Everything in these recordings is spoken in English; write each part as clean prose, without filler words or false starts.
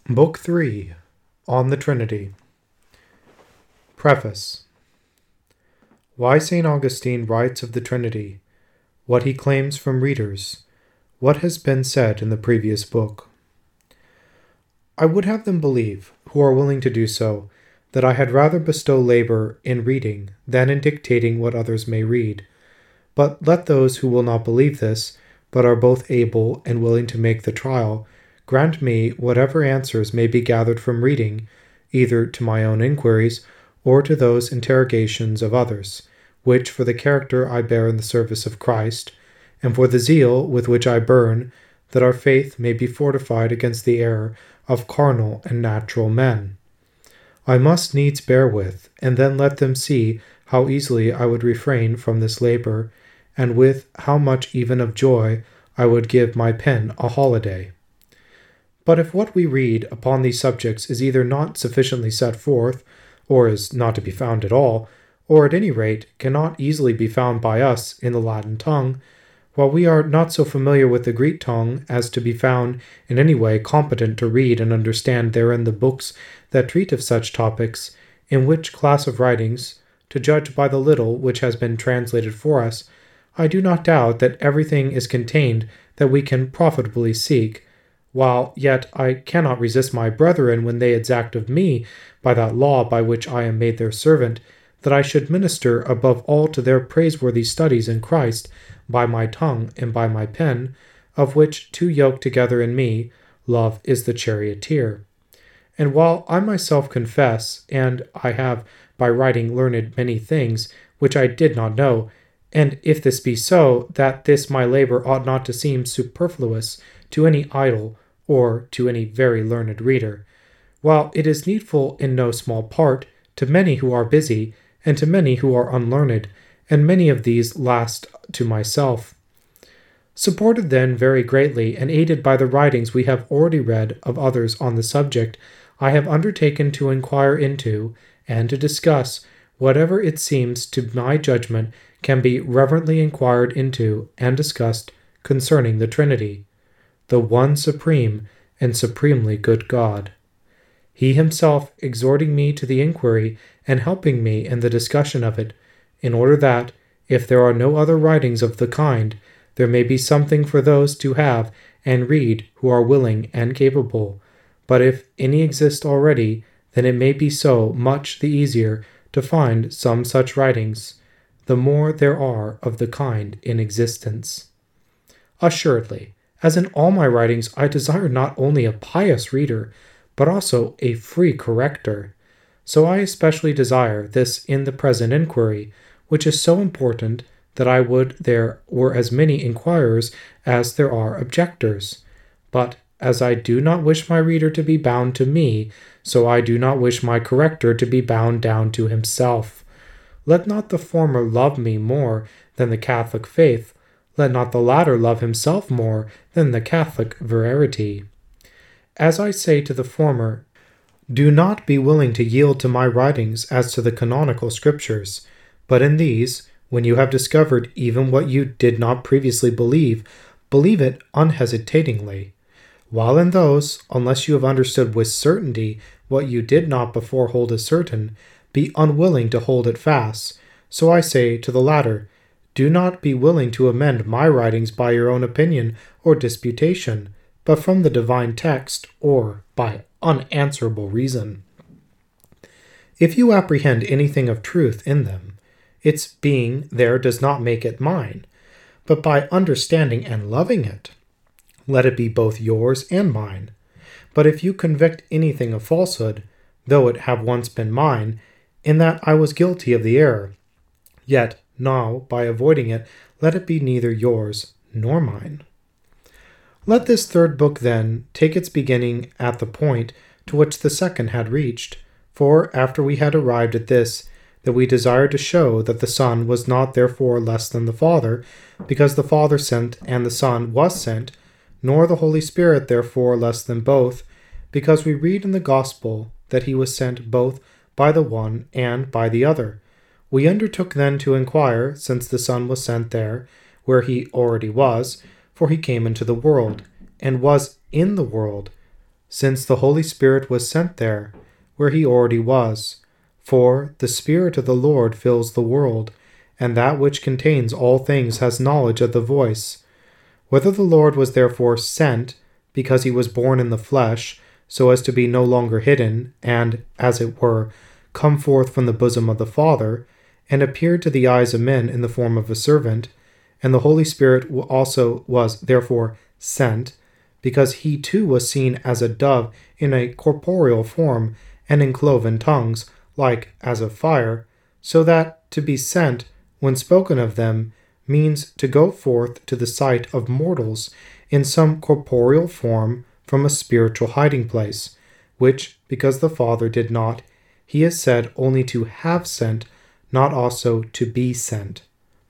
Book 3 On the Trinity. Preface. Why St. Augustine writes of the Trinity, what he claims from readers, what has been said in the previous book. I would have them believe, who are willing to do so, that I had rather bestow labor in reading than in dictating what others may read. But let those who will not believe this, but are both able and willing to make the trial, grant me whatever answers may be gathered from reading, either to my own inquiries or to those interrogations of others, which for the character I bear in the service of Christ, and for the zeal with which I burn, that our faith may be fortified against the error of carnal and natural men. I must needs bear with, and then let them see how easily I would refrain from this labor, and with how much even of joy I would give my pen a holiday. But if what we read upon these subjects is either not sufficiently set forth, or is not to be found at all, or at any rate cannot easily be found by us in the Latin tongue, while we are not so familiar with the Greek tongue as to be found in any way competent to read and understand therein the books that treat of such topics, in which class of writings, to judge by the little which has been translated for us, I do not doubt that everything is contained that we can profitably seek, while yet I cannot resist my brethren when they exact of me, by that law by which I am made their servant, that I should minister above all to their praiseworthy studies in Christ, by my tongue and by my pen, of which two yoke together in me, love is the charioteer. And while I myself confess, and I have by writing learned many things which I did not know, and if this be so, that this my labor ought not to seem superfluous to any idle or to any very learned reader, while it is needful in no small part to many who are busy, and to many who are unlearned, and many of these last to myself. Supported then very greatly, and aided by the writings we have already read of others on the subject, I have undertaken to inquire into, and to discuss, whatever it seems to my judgment can be reverently inquired into and discussed concerning the Trinity, the one supreme and supremely good God. He himself exhorting me to the inquiry and helping me in the discussion of it, in order that, if there are no other writings of the kind, there may be something for those to have and read who are willing and capable, but if any exist already, then it may be so much the easier to find some such writings, the more there are of the kind in existence. Assuredly, as in all my writings, I desire not only a pious reader, but also a free corrector. So I especially desire this in the present inquiry, which is so important that I would there were as many inquirers as there are objectors. But as I do not wish my reader to be bound to me, so I do not wish my corrector to be bound down to himself. Let not the former love me more than the Catholic faith, let not the latter love himself more than the Catholic verity. As I say to the former, do not be willing to yield to my writings as to the canonical scriptures, but in these, when you have discovered even what you did not previously believe, believe it unhesitatingly. While in those, unless you have understood with certainty what you did not before hold as certain, be unwilling to hold it fast. So I say to the latter, do not be willing to amend my writings by your own opinion or disputation, but from the divine text, or by unanswerable reason. If you apprehend anything of truth in them, its being there does not make it mine, but by understanding and loving it, let it be both yours and mine. But if you convict anything of falsehood, though it have once been mine, in that I was guilty of the error, yet now, by avoiding it, let it be neither yours nor mine. Let this third book, then, take its beginning at the point to which the second had reached, for after we had arrived at this, that we desired to show that the Son was not therefore less than the Father, because the Father sent and the Son was sent, nor the Holy Spirit therefore less than both, because we read in the Gospel that he was sent both by the one and by the other. We undertook then to inquire, since the Son was sent there, where he already was, for he came into the world, and was in the world, since the Holy Spirit was sent there, where he already was. For the Spirit of the Lord fills the world, and that which contains all things has knowledge of the voice. Whether the Lord was therefore sent, because he was born in the flesh, so as to be no longer hidden, and, as it were, come forth from the bosom of the Father, and appeared to the eyes of men in the form of a servant, and the Holy Spirit also was therefore sent, because he too was seen as a dove in a corporeal form, and in cloven tongues, like as of fire, so that to be sent, when spoken of them, means to go forth to the sight of mortals in some corporeal form from a spiritual hiding place, which, because the Father did not, he is said only to have sent, not also to be sent.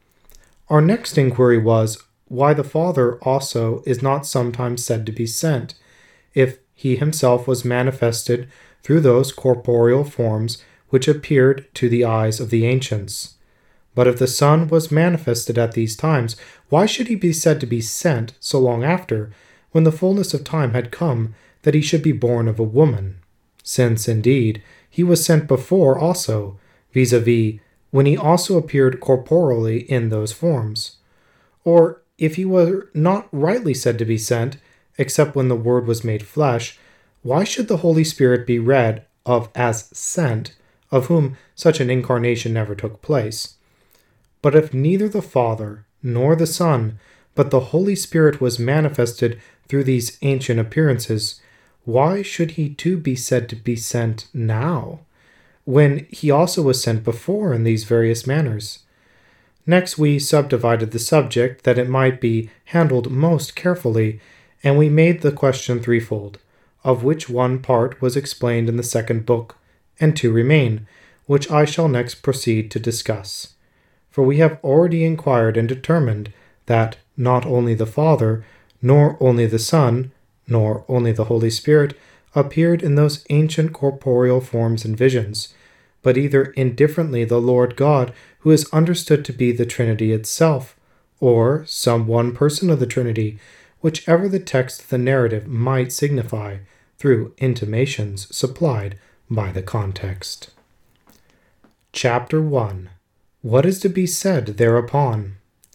Our next inquiry was, why the Father also is not sometimes said to be sent, if he himself was manifested through those corporeal forms which appeared to the eyes of the ancients. But if the Son was manifested at these times, why should he be said to be sent so long after, when the fullness of time had come that he should be born of a woman? Since, indeed, he was sent before also, vis-a-vis, when he also appeared corporally in those forms. Or, if he were not rightly said to be sent, except when the Word was made flesh, why should the Holy Spirit be read of as sent, of whom such an incarnation never took place? But if neither the Father nor the Son, but the Holy Spirit was manifested through these ancient appearances, why should he too be said to be sent now, when he also was sent before in these various manners? Next we subdivided the subject that it might be handled most carefully, and we made the question threefold, of which one part was explained in the second book, and two remain, which I shall next proceed to discuss. For we have already inquired and determined that not only the Father, nor only the Son, nor only the Holy Spirit appeared in those ancient corporeal forms and visions, but either indifferently the Lord God, who is understood to be the Trinity itself, or some one person of the Trinity, whichever the text of the narrative might signify, through intimations supplied by the context. Chapter 1. What is to be said thereupon?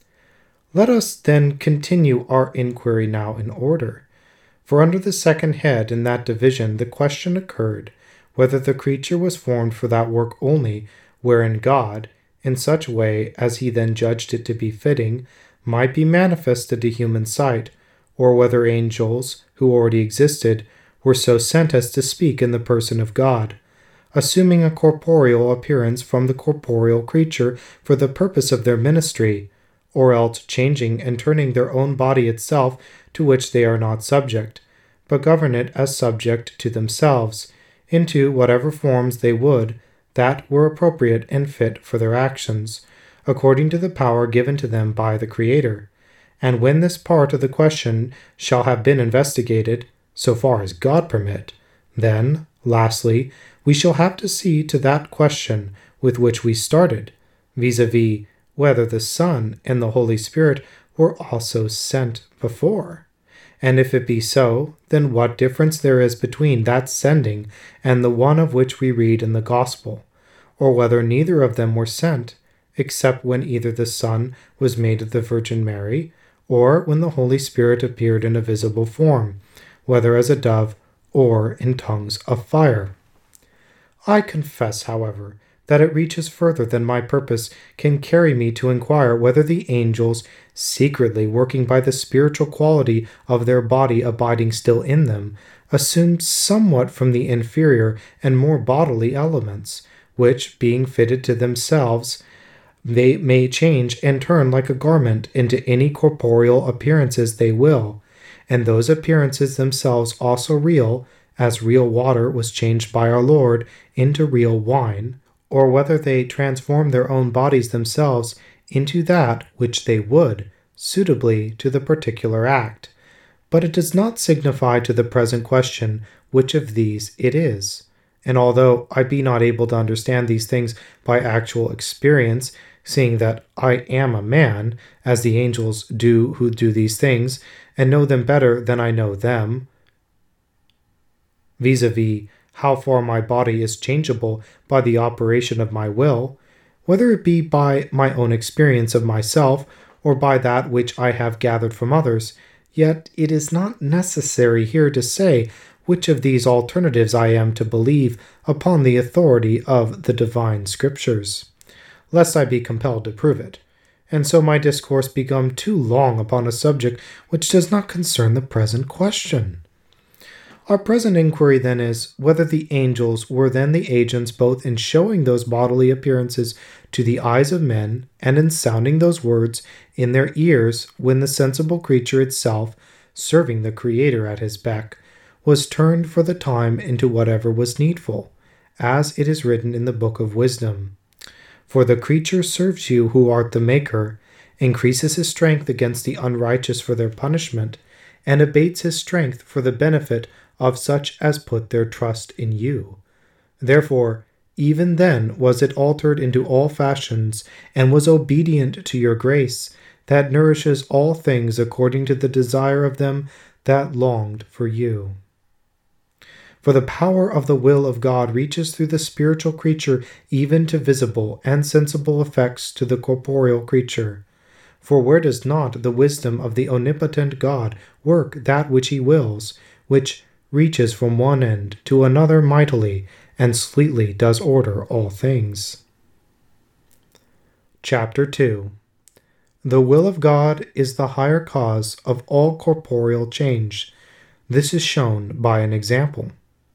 Let us then continue our inquiry now in order, for under the second head in that division the question occurred, whether the creature was formed for that work only, wherein God, in such way as he then judged it to be fitting, might be manifested to human sight, or whether angels, who already existed, were so sent as to speak in the person of God, assuming a corporeal appearance from the corporeal creature for the purpose of their ministry, or else changing and turning their own body itself, to which they are not subject, but govern it as subject to themselves, into whatever forms they would, that were appropriate and fit for their actions, according to the power given to them by the Creator. And when this part of the question shall have been investigated, so far as God permit, then, lastly, we shall have to see to that question with which we started, vis-a-vis, whether the Son and the Holy Spirit were also sent before. And if it be so, then what difference there is between that sending and the one of which we read in the Gospel, or whether neither of them were sent, except when either the Son was made of the Virgin Mary, or when the Holy Spirit appeared in a visible form, whether as a dove or in tongues of fire. I confess, however, that it reaches further than my purpose can carry me to inquire whether the angels, secretly working by the spiritual quality of their body abiding still in them, assumed somewhat from the inferior and more bodily elements, which, being fitted to themselves, they may change and turn like a garment into any corporeal appearances they will, and those appearances themselves also real, as real water was changed by our Lord into real wine, or whether they transform their own bodies themselves into that which they would, suitably to the particular act. But it does not signify to the present question which of these it is. And although I be not able to understand these things by actual experience, seeing that I am a man, as the angels do who do these things, and know them better than I know them, vis-a-vis how far my body is changeable by the operation of my will, whether it be by my own experience of myself or by that which I have gathered from others, yet it is not necessary here to say which of these alternatives I am to believe upon the authority of the divine Scriptures, lest I be compelled to prove it, and so my discourse become too long upon a subject which does not concern the present question. Our present inquiry then is, whether the angels were then the agents both in showing those bodily appearances to the eyes of men and in sounding those words in their ears when the sensible creature itself, serving the Creator at his beck, was turned for the time into whatever was needful, as it is written in the book of wisdom. For the creature serves you who art the Maker, increases his strength against the unrighteous for their punishment, and abates his strength for the benefit of such as put their trust in you. Therefore, even then was it altered into all fashions, and was obedient to your grace, that nourishes all things according to the desire of them that longed for you. For the power of the will of God reaches through the spiritual creature even to visible and sensible effects to the corporeal creature. For where does not the wisdom of the omnipotent God work that which he wills, which reaches from one end to another mightily, and sweetly does order all things? Chapter 2. The will of God is the higher cause of all corporeal change. This is shown by an example.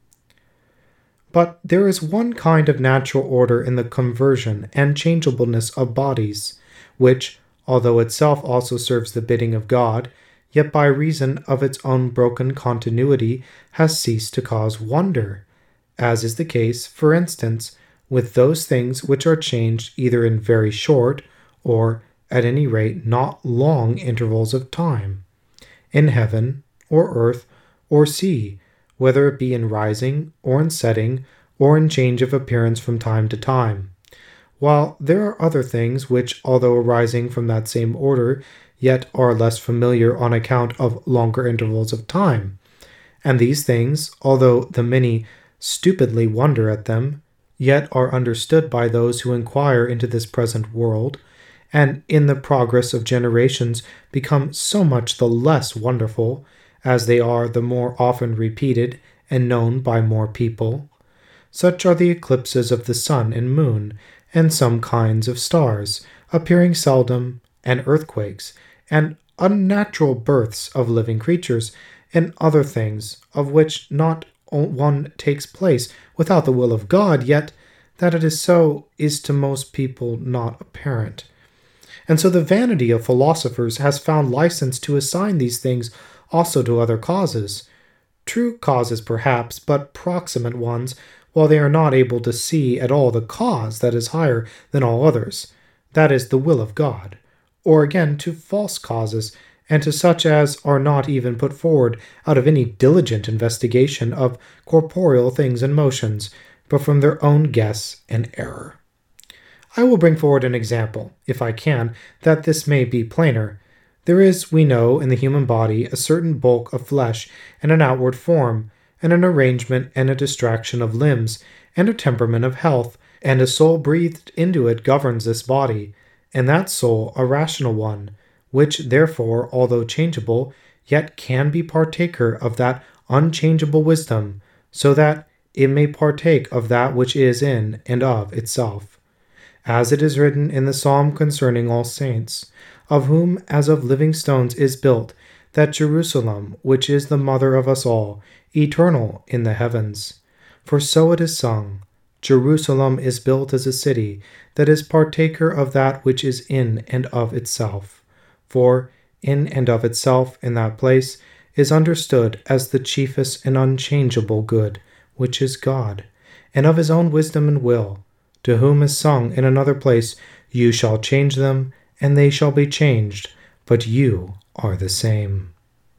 But there is one kind of natural order in the conversion and changeableness of bodies, which, although itself also serves the bidding of God, yet by reason of its own broken continuity has ceased to cause wonder, as is the case, for instance, with those things which are changed either in very short, or at any rate not long intervals of time, in heaven, or earth, or sea, whether it be in rising, or in setting, or in change of appearance from time to time. While there are other things which, although arising from that same order, yet are less familiar on account of longer intervals of time. And these things, although the many stupidly wonder at them, yet are understood by those who inquire into this present world, and in the progress of generations become so much the less wonderful, as they are the more often repeated and known by more people. Such are the eclipses of the sun and moon, and some kinds of stars, appearing seldom, and earthquakes, and unnatural births of living creatures, and other things, of which not one takes place without the will of God, yet that it is so is to most people not apparent. And so the vanity of philosophers has found license to assign these things also to other causes, true causes perhaps, but proximate ones, while they are not able to see at all the cause that is higher than all others, that is the will of God, or again to false causes, and to such as are not even put forward out of any diligent investigation of corporeal things and motions, but from their own guess and error. I will bring forward an example, if I can, that this may be plainer. There is, we know, in the human body a certain bulk of flesh and an outward form, and an arrangement and a distraction of limbs, and a temperament of health, and a soul breathed into it governs this body, and that soul a rational one, which therefore, although changeable, yet can be partaker of that unchangeable wisdom, so that it may partake of that which is in and of itself. As it is written in the psalm concerning all saints, of whom as of living stones is built that Jerusalem, which is the mother of us all, eternal in the heavens. For so it is sung, Jerusalem is built as a city that is partaker of that which is in and of itself. For in and of itself in that place is understood as the chiefest and unchangeable good, which is God, and of his own wisdom and will, to whom is sung in another place, You shall change them, and they shall be changed, but you are the same.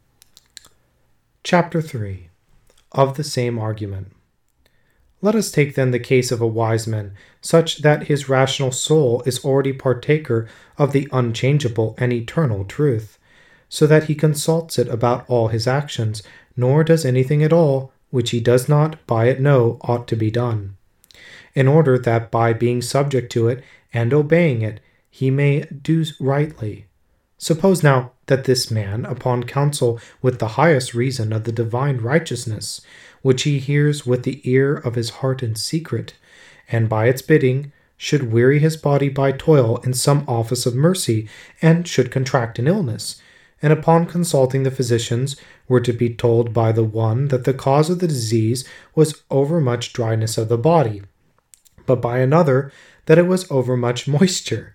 Chapter 3. Of the same argument. Let us take then the case of a wise man, such that his rational soul is already partaker of the unchangeable and eternal truth, so that he consults it about all his actions, nor does anything at all which he does not by it know ought to be done, in order that by being subject to it and obeying it, he may do rightly. Suppose now that this man, upon counsel with the highest reason of the divine righteousness, which he hears with the ear of his heart in secret, and by its bidding, should weary his body by toil in some office of mercy, and should contract an illness, and upon consulting the physicians were to be told by the one that the cause of the disease was overmuch dryness of the body, but by another that it was overmuch moisture.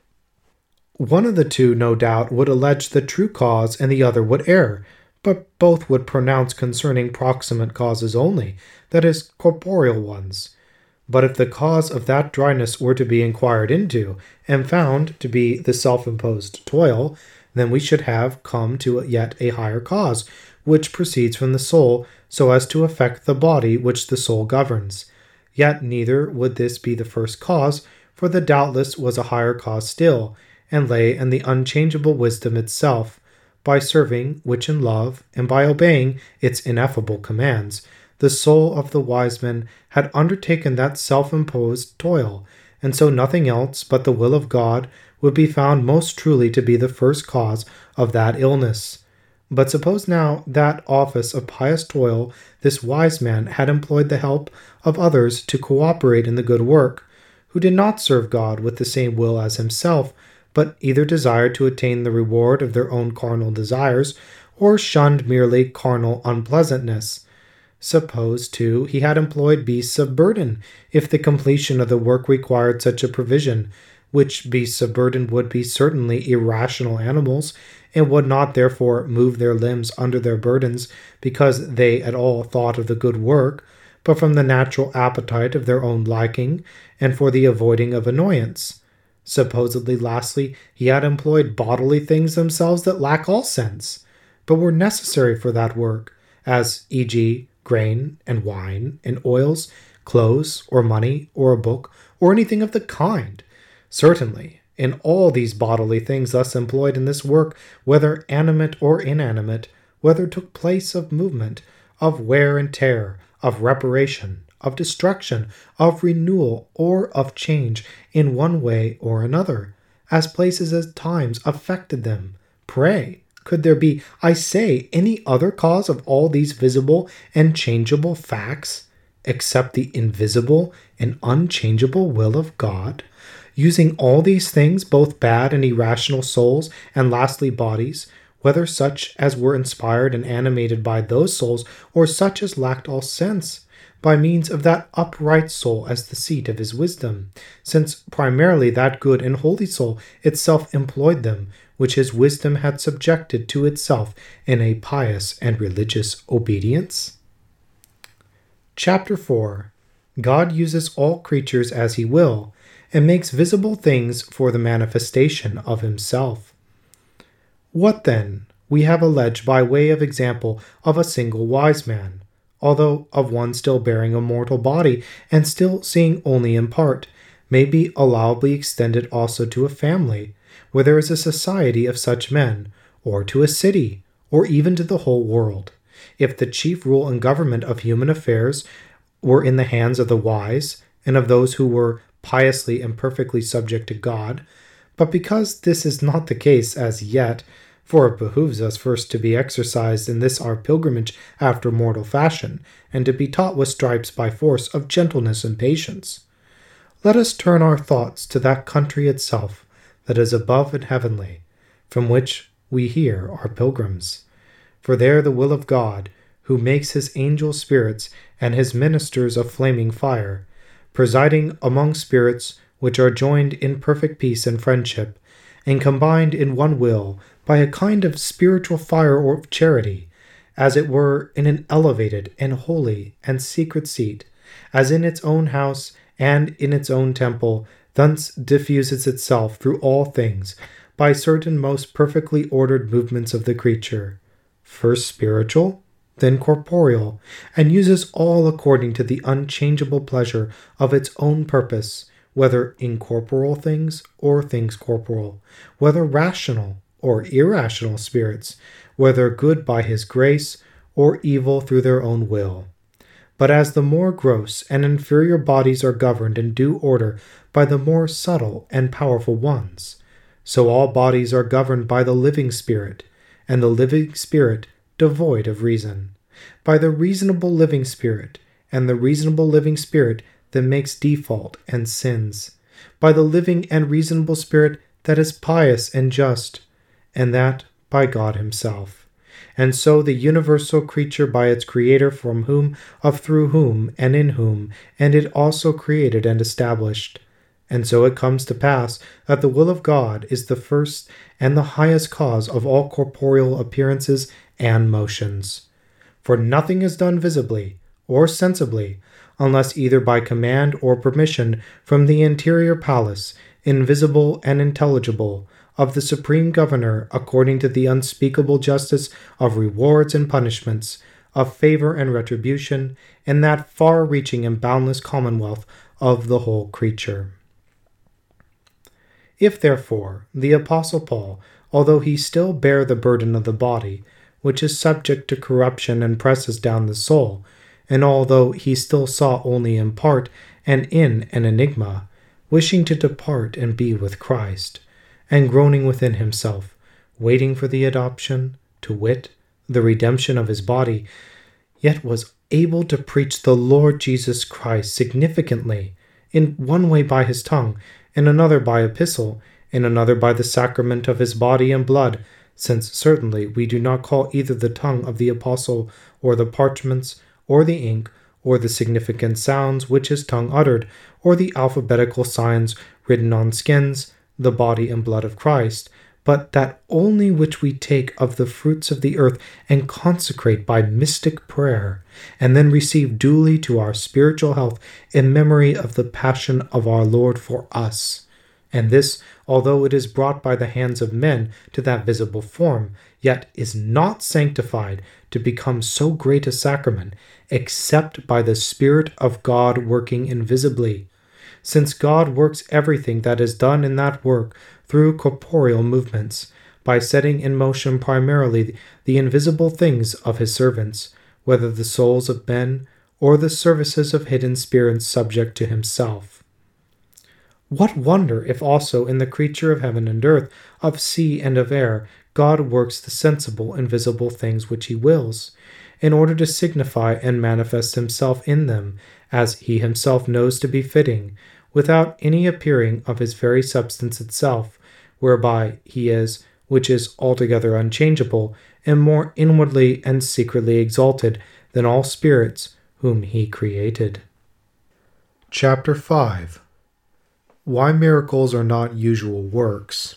One of the two, no doubt, would allege the true cause, and the other would err, but both would pronounce concerning proximate causes only, that is, corporeal ones. But if the cause of that dryness were to be inquired into, and found to be the self-imposed toil, then we should have come to yet a higher cause, which proceeds from the soul, so as to affect the body which the soul governs. Yet neither would this be the first cause, for there doubtless was a higher cause still, and lay in the unchangeable wisdom itself, by serving which in love, and by obeying its ineffable commands, the soul of the wise man had undertaken that self-imposed toil, and so nothing else but the will of God would be found most truly to be the first cause of that illness. But suppose now that office of pious toil this wise man had employed the help of others to cooperate in the good work, who did not serve God with the same will as himself, but either desired to attain the reward of their own carnal desires, or shunned merely carnal unpleasantness. Suppose, too, he had employed beasts of burden, if the completion of the work required such a provision, which beasts of burden would be certainly irrational animals, and would not therefore move their limbs under their burdens because they at all thought of the good work, but from the natural appetite of their own liking, and for the avoiding of annoyance. Supposedly, lastly, he had employed bodily things themselves that lack all sense, but were necessary for that work, as e.g., grain and wine and oils, clothes or money or a book, or anything of the kind. Certainly, in all these bodily things thus employed in this work, whether animate or inanimate, whether took place of movement, of wear and tear, of reparation, of destruction, of renewal, or of change in one way or another, as places as times affected them. Pray, could there be, I say, any other cause of all these visible and changeable facts, except the invisible and unchangeable will of God, using all these things, both bad and irrational souls, and lastly bodies, whether such as were inspired and animated by those souls, or such as lacked all sense, by means of that upright soul as the seat of his wisdom, since primarily that good and holy soul itself employed them, which his wisdom had subjected to itself in a pious and religious obedience? Chapter 4. God uses all creatures as he will, and makes visible things for the manifestation of himself. What then we have alleged by way of example of a single wise man, although of one still bearing a mortal body and still seeing only in part, may be allowably extended also to a family, where there is a society of such men, or to a city, or even to the whole world, if the chief rule and government of human affairs were in the hands of the wise, and of those who were piously and perfectly subject to God. But because this is not the case as yet, for it behooves us first to be exercised in this our pilgrimage after mortal fashion, and to be taught with stripes by force of gentleness and patience, let us turn our thoughts to that country itself that is above and heavenly, from which we here are pilgrims. For there the will of God, who makes his angel spirits and his ministers of flaming fire, presiding among spirits which are joined in perfect peace and friendship, and combined in one will by a kind of spiritual fire or of charity, as it were in an elevated and holy and secret seat, as in its own house and in its own temple, thence diffuses itself through all things by certain most perfectly ordered movements of the creature, first spiritual, then corporeal, and uses all according to the unchangeable pleasure of its own purpose, whether incorporeal things or things corporal, whether rational or irrational spirits, whether good by his grace or evil through their own will. But as the more gross and inferior bodies are governed in due order by the more subtle and powerful ones, so all bodies are governed by the living Spirit, and the living Spirit devoid of reason, by the reasonable living Spirit, and the reasonable living Spirit that makes default and sins, by the living and reasonable Spirit that is pious and just, and that by God himself. And so the universal creature by its Creator, from whom, through whom, and in whom, and it also created and established. And so it comes to pass that the will of God is the first and the highest cause of all corporeal appearances and motions. For nothing is done visibly or sensibly, unless either by command or permission from the interior palace, invisible and intelligible, of the Supreme Governor, according to the unspeakable justice of rewards and punishments, of favor and retribution, in that far-reaching and boundless commonwealth of the whole creature. If, therefore, the Apostle Paul, although he still bear the burden of the body, which is subject to corruption and presses down the soul, and although he still saw only in part and in an enigma, wishing to depart and be with Christ, and groaning within himself, waiting for the adoption, to wit, the redemption of his body, yet was able to preach the Lord Jesus Christ significantly, in one way by his tongue, in another by epistle, in another by the sacrament of his body and blood, since certainly we do not call either the tongue of the apostle, or the parchments, or the ink, or the significant sounds which his tongue uttered, or the alphabetical signs written on skins, the body and blood of Christ, but that only which we take of the fruits of the earth and consecrate by mystic prayer, and then receive duly to our spiritual health in memory of the passion of our Lord for us. And this, although it is brought by the hands of men to that visible form, yet is not sanctified to become so great a sacrament, except by the Spirit of God working invisibly, since God works everything that is done in that work through corporeal movements, by setting in motion primarily the invisible things of his servants, whether the souls of men or the services of hidden spirits subject to himself. What wonder if also in the creature of heaven and earth, of sea and of air, God works the sensible and visible things which he wills, in order to signify and manifest himself in them, as he himself knows to be fitting, without any appearing of his very substance itself, whereby he is, which is altogether unchangeable, and more inwardly and secretly exalted than all spirits whom he created. Chapter 5. Why miracles are not usual works.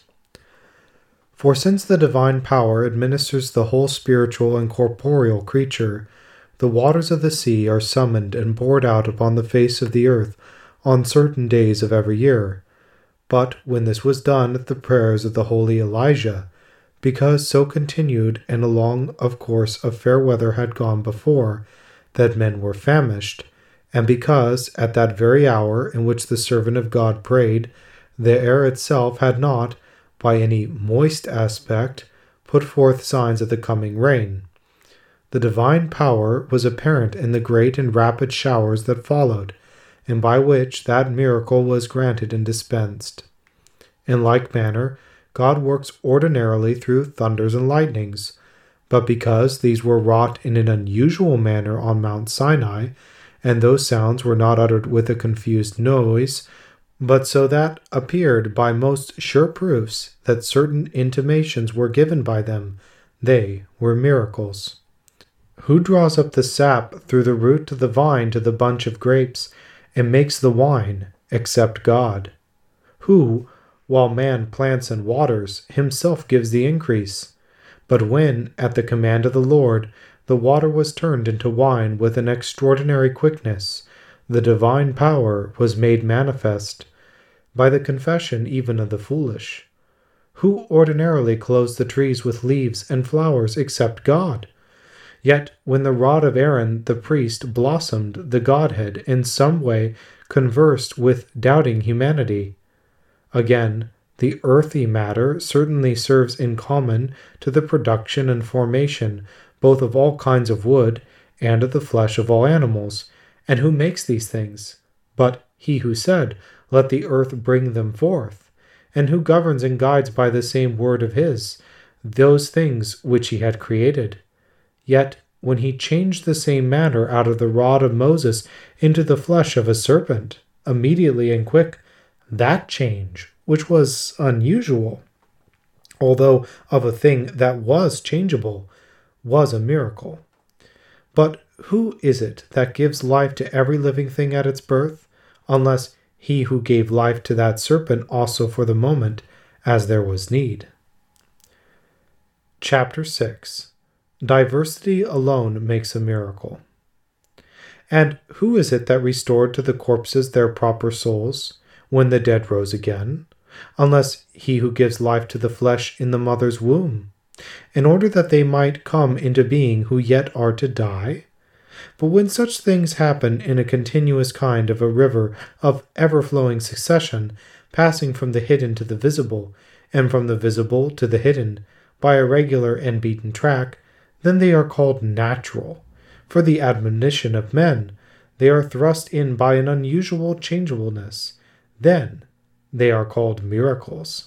For since the divine power administers the whole spiritual and corporeal creature, the waters of the sea are summoned and poured out upon the face of the earth on certain days of every year. But when this was done at the prayers of the holy Elijah, because so continued and a long of course of fair weather had gone before, that men were famished, and because at that very hour in which the servant of God prayed, the air itself had not, by any moist aspect, put forth signs of the coming rain, the divine power was apparent in the great and rapid showers that followed, and by which that miracle was granted and dispensed. In like manner, God works ordinarily through thunders and lightnings, but because these were wrought in an unusual manner on Mount Sinai, and those sounds were not uttered with a confused noise, but so that appeared by most sure proofs that certain intimations were given by them, they were miracles. Who draws up the sap through the root of the vine to the bunch of grapes, and makes the wine, except God? Who, while man plants and waters, himself gives the increase? But when, at the command of the Lord, the water was turned into wine with an extraordinary quickness, the divine power was made manifest, by the confession even of the foolish. Who ordinarily clothes the trees with leaves and flowers except God? Yet when the rod of Aaron the priest blossomed, the Godhead in some way conversed with doubting humanity. Again, the earthy matter certainly serves in common to the production and formation both of all kinds of wood and of the flesh of all animals. And who makes these things? But he who said, Let the earth bring them forth, and who governs and guides by the same word of his, those things which he had created. Yet when he changed the same manner out of the rod of Moses into the flesh of a serpent, immediately and quick, that change, which was unusual, although of a thing that was changeable, was a miracle. But who is it that gives life to every living thing at its birth, unless he who gave life to that serpent also for the moment, as there was need? Chapter 6. Diversity alone makes a miracle. And who is it that restored to the corpses their proper souls, when the dead rose again, unless he who gives life to the flesh in the mother's womb, in order that they might come into being who yet are to die? But when such things happen in a continuous kind of a river of ever-flowing succession, passing from the hidden to the visible, and from the visible to the hidden, by a regular and beaten track, then they are called natural. For the admonition of men, they are thrust in by an unusual changeableness. Then they are called miracles.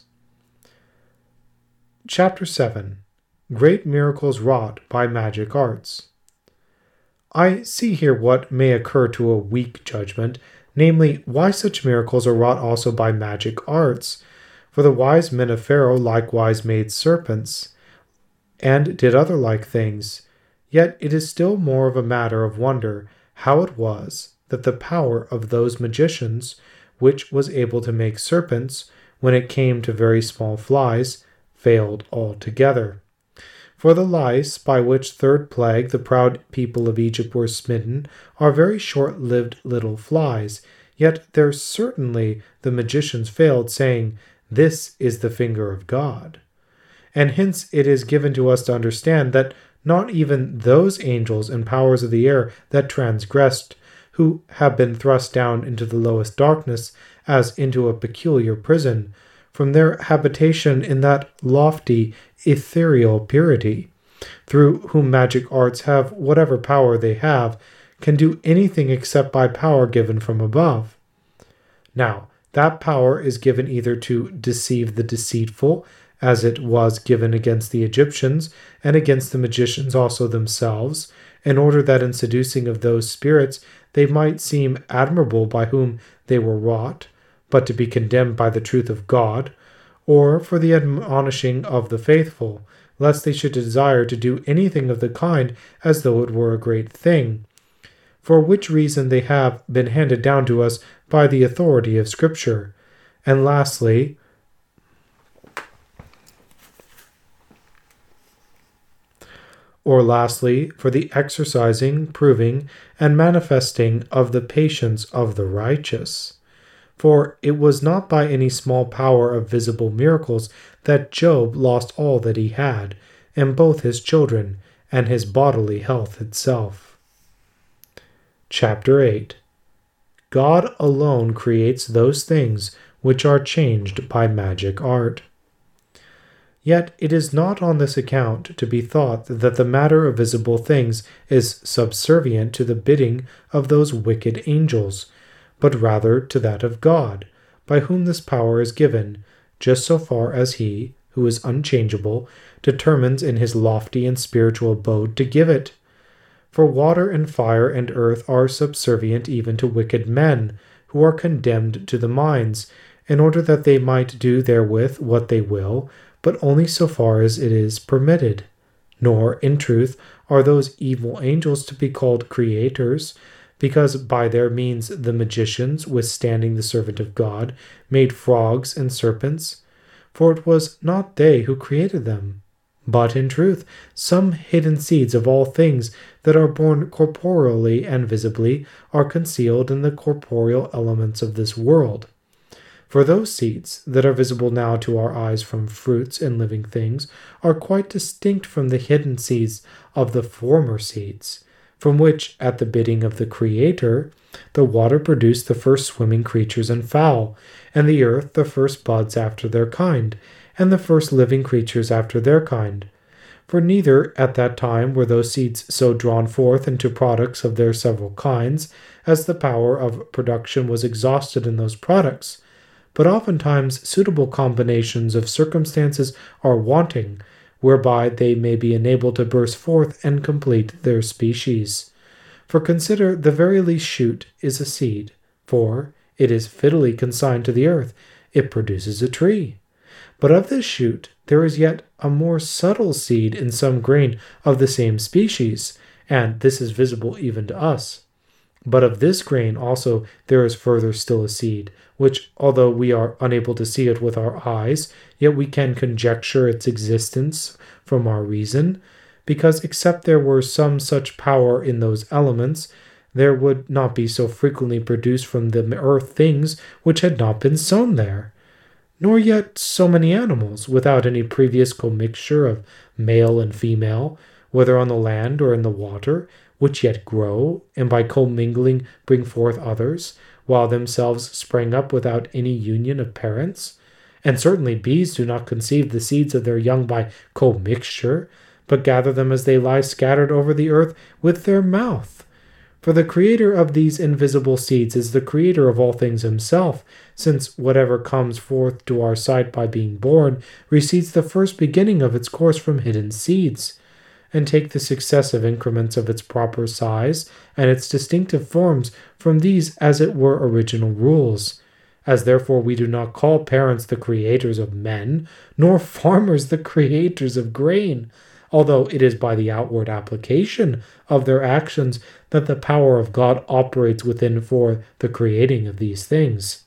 Chapter 7. Great miracles wrought by magic arts. I see here what may occur to a weak judgment, namely, why such miracles are wrought also by magic arts. For the wise men of Pharaoh likewise made serpents, and did other like things. Yet it is still more of a matter of wonder how it was that the power of those magicians, which was able to make serpents, when it came to very small flies, failed altogether. For the lice, by which third plague the proud people of Egypt were smitten, are very short-lived little flies, yet there certainly the magicians failed, saying, This is the finger of God. And hence it is given to us to understand that not even those angels and powers of the air that transgressed, who have been thrust down into the lowest darkness, as into a peculiar prison, from their habitation in that lofty ethereal purity, through whom magic arts have whatever power they have, can do anything except by power given from above. Now, that power is given either to deceive the deceitful, as it was given against the Egyptians, and against the magicians also themselves, in order that in seducing of those spirits they might seem admirable by whom they were wrought, but to be condemned by the truth of God, or for the admonishing of the faithful, lest they should desire to do anything of the kind as though it were a great thing, for which reason they have been handed down to us by the authority of Scripture. And lastly, for the exercising, proving, and manifesting of the patience of the righteous. For it was not by any small power of visible miracles that Job lost all that he had, and both his children, and his bodily health itself. Chapter 8. God alone creates those things which are changed by magic art. Yet it is not on this account to be thought that the matter of visible things is subservient to the bidding of those wicked angels, but rather to that of God, by whom this power is given, just so far as he, who is unchangeable, determines in his lofty and spiritual abode to give it. For water and fire and earth are subservient even to wicked men, who are condemned to the mines, in order that they might do therewith what they will, but only so far as it is permitted. Nor, in truth, are those evil angels to be called creators, because by their means the magicians, withstanding the servant of God, made frogs and serpents. For it was not they who created them, but in truth some hidden seeds of all things that are born corporeally and visibly are concealed in the corporeal elements of this world. For those seeds that are visible now to our eyes from fruits and living things are quite distinct from the hidden seeds of the former seeds, from which, at the bidding of the Creator, the water produced the first swimming creatures and fowl, and the earth the first buds after their kind, and the first living creatures after their kind. For neither at that time were those seeds so drawn forth into products of their several kinds, as the power of production was exhausted in those products. But oftentimes suitable combinations of circumstances are wanting, whereby they may be enabled to burst forth and complete their species. For consider, the very least shoot is a seed, for it is fitly consigned to the earth, it produces a tree. But of this shoot there is yet a more subtle seed in some grain of the same species, and this is visible even to us. But of this grain also there is further still a seed, which, although we are unable to see it with our eyes, yet we can conjecture its existence from our reason, because except there were some such power in those elements, there would not be so frequently produced from the earth things which had not been sown there, nor yet so many animals, without any previous commixture of male and female, whether on the land or in the water, which yet grow, and by commingling bring forth others, while themselves sprang up without any union of parents. And certainly bees do not conceive the seeds of their young by commixture, but gather them as they lie scattered over the earth with their mouth. For the creator of these invisible seeds is the creator of all things himself, since whatever comes forth to our sight by being born receives the first beginning of its course from hidden seeds, and take the successive increments of its proper size and its distinctive forms from these as it were original rules. As therefore we do not call parents the creators of men, nor farmers the creators of grain, although it is by the outward application of their actions that the power of God operates within for the creating of these things.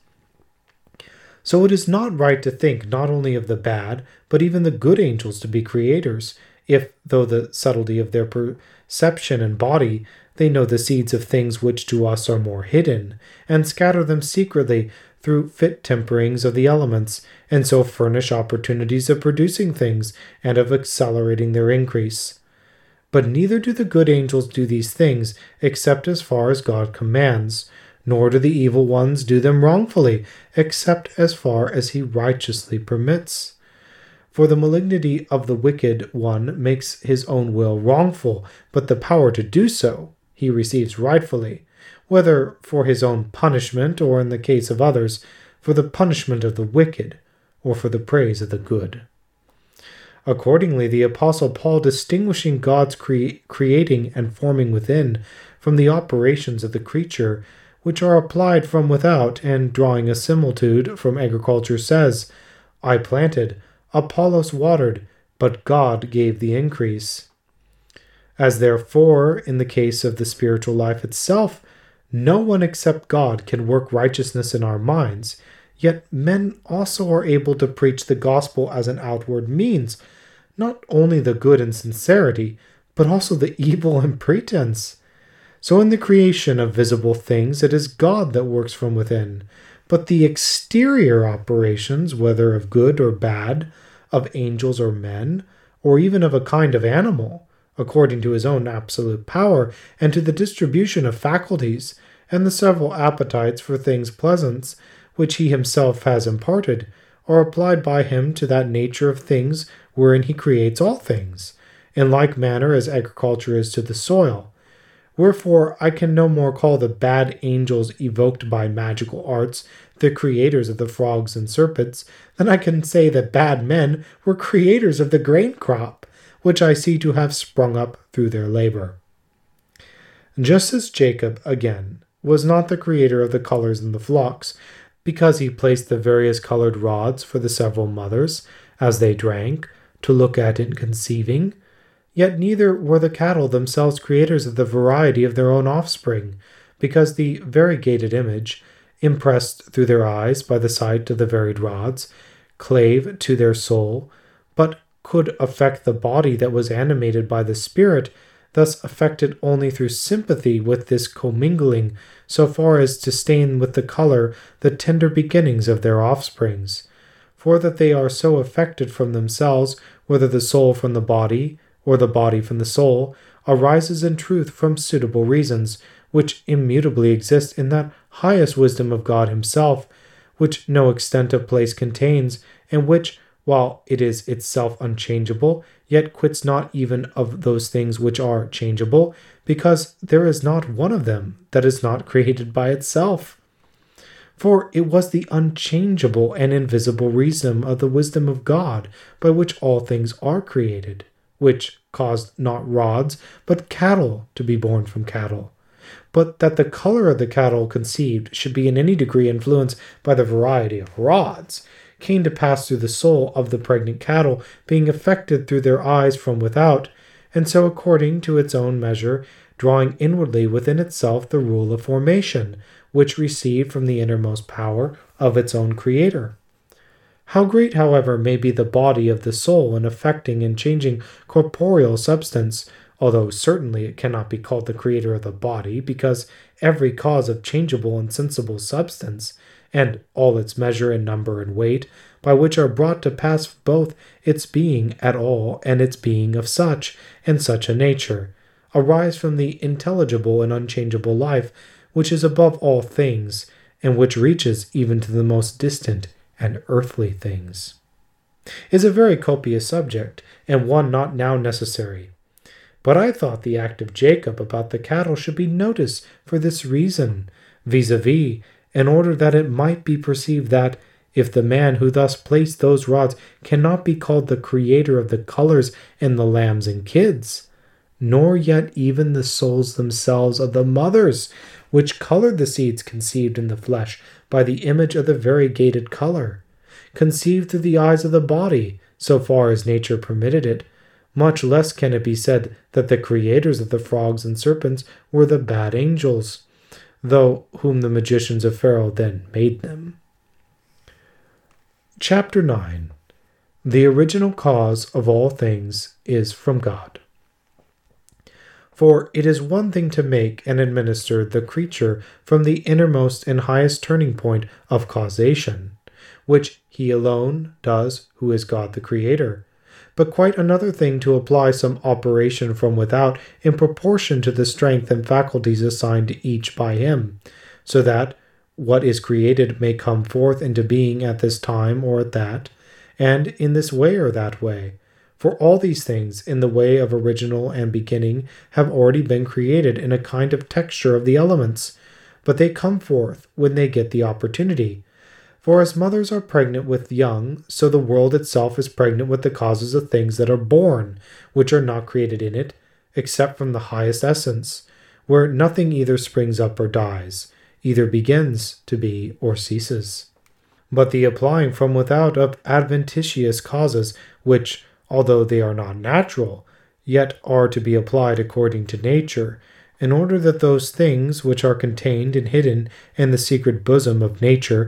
So it is not right to think not only of the bad, but even the good angels to be creators, if, though the subtlety of their perception and body, they know the seeds of things which to us are more hidden, and scatter them secretly through fit temperings of the elements, and so furnish opportunities of producing things and of accelerating their increase. But neither do the good angels do these things except as far as God commands, nor do the evil ones do them wrongfully, except as far as he righteously permits. For the malignity of the wicked one makes his own will wrongful, but the power to do so he receives rightfully, whether for his own punishment, or in the case of others, for the punishment of the wicked, or for the praise of the good. Accordingly, the Apostle Paul, distinguishing God's creating and forming within from the operations of the creature, which are applied from without, and drawing a similitude from agriculture, says, I planted, Apollos watered, but God gave the increase. As therefore, in the case of the spiritual life itself, no one except God can work righteousness in our minds, yet men also are able to preach the gospel as an outward means, not only the good and sincerity, but also the evil and pretense. So in the creation of visible things, it is God that works from within, but the exterior operations, whether of good or bad, of angels or men, or even of a kind of animal, according to his own absolute power, and to the distribution of faculties, and the several appetites for things pleasant, which he himself has imparted, are applied by him to that nature of things wherein he creates all things, in like manner as agriculture is to the soil. Wherefore I can no more call the bad angels evoked by magical arts the creators of the frogs and serpents, than I can say that bad men were creators of the grain crop, which I see to have sprung up through their labor. Just as Jacob, again, was not the creator of the colors in the flocks, because he placed the various colored rods for the several mothers, as they drank, to look at in conceiving, yet neither were the cattle themselves creators of the variety of their own offspring, because the variegated image, impressed through their eyes by the sight of the varied rods, clave to their soul, but could affect the body that was animated by the Spirit, thus affected only through sympathy with this commingling, so far as to stain with the color the tender beginnings of their offsprings. For that they are so affected from themselves, whether the soul from the body, or the body from the soul, arises in truth from suitable reasons, which immutably exist in that highest wisdom of God himself, which no extent of place contains, and which, while it is itself unchangeable, yet quits not even of those things which are changeable, because there is not one of them that is not created by itself. For it was the unchangeable and invisible reason of the wisdom of God by which all things are created, which caused not rods, but cattle to be born from cattle. But that the color of the cattle conceived should be in any degree influenced by the variety of rods, came to pass through the soul of the pregnant cattle, being affected through their eyes from without, and so according to its own measure, drawing inwardly within itself the rule of formation, which received from the innermost power of its own Creator. How great, however, may be the body of the soul in affecting and changing corporeal substance, although certainly it cannot be called the creator of the body, because every cause of changeable and sensible substance, and all its measure and number and weight, by which are brought to pass both its being at all and its being of such and such a nature, arise from the intelligible and unchangeable life, which is above all things, and which reaches even to the most distant and earthly things, is a very copious subject, and one not now necessary. But I thought the act of Jacob about the cattle should be noticed for this reason, viz., in order that it might be perceived that, if the man who thus placed those rods cannot be called the creator of the colors in the lambs and kids, nor yet even the souls themselves of the mothers, which colored the seeds conceived in the flesh by the image of the variegated color, conceived through the eyes of the body, so far as nature permitted it, much less can it be said that the creators of the frogs and serpents were the bad angels, though whom the magicians of Pharaoh then made them. Chapter 9. The original cause of all things is from God. For it is one thing to make and administer the creature from the innermost and highest turning point of causation, which he alone does who is God the Creator, but quite another thing to apply some operation from without in proportion to the strength and faculties assigned to each by him, so that what is created may come forth into being at this time or at that, and in this way or that way. For all these things, in the way of original and beginning, have already been created in a kind of texture of the elements, but they come forth when they get the opportunity. For as mothers are pregnant with young, so the world itself is pregnant with the causes of things that are born, which are not created in it, except from the highest essence, where nothing either springs up or dies, either begins to be or ceases. But the applying from without of adventitious causes, which, although they are not natural, yet are to be applied according to nature, in order that those things which are contained and hidden in the secret bosom of nature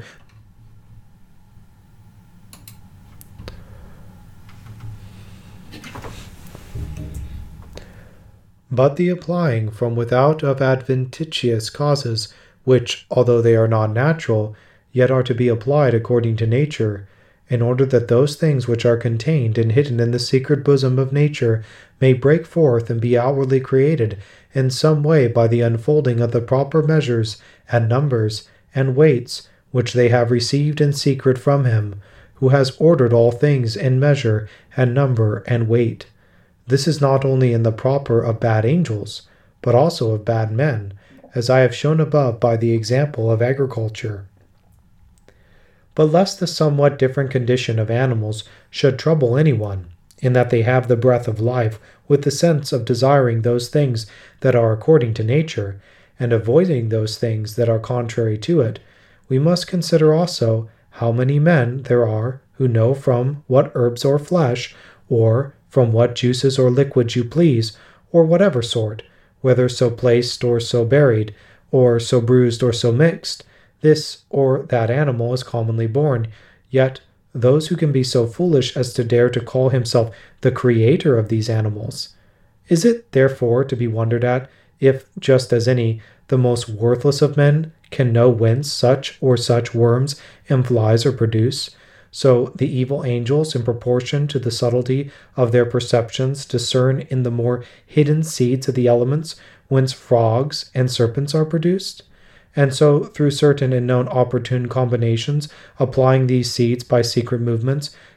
but the applying from without of adventitious causes, which, although they are not natural, yet are to be applied according to nature, in order that those things which are contained and hidden in the secret bosom of nature may break forth and be outwardly created in some way by the unfolding of the proper measures and numbers and weights which they have received in secret from him, who has ordered all things in measure and number and weight. This is not only in the proper of bad angels, but also of bad men, as I have shown above by the example of agriculture. But lest the somewhat different condition of animals should trouble anyone, in that they have the breath of life with the sense of desiring those things that are according to nature, and avoiding those things that are contrary to it, we must consider also how many men there are who know from what herbs or flesh, or from what juices or liquids you please, or whatever sort, whether so placed or so buried, or so bruised or so mixed, this or that animal is commonly born. Yet those who can be so foolish as to dare to call himself the creator of these animals. Is it, therefore, to be wondered at, if, just as any, the most worthless of men can know whence such or such worms and flies are produced, so the evil angels, in proportion to the subtlety of their perceptions, discern in the more hidden seeds of the elements whence frogs and serpents are produced? And so, through certain and known opportune combinations, applying these seeds by secret movements,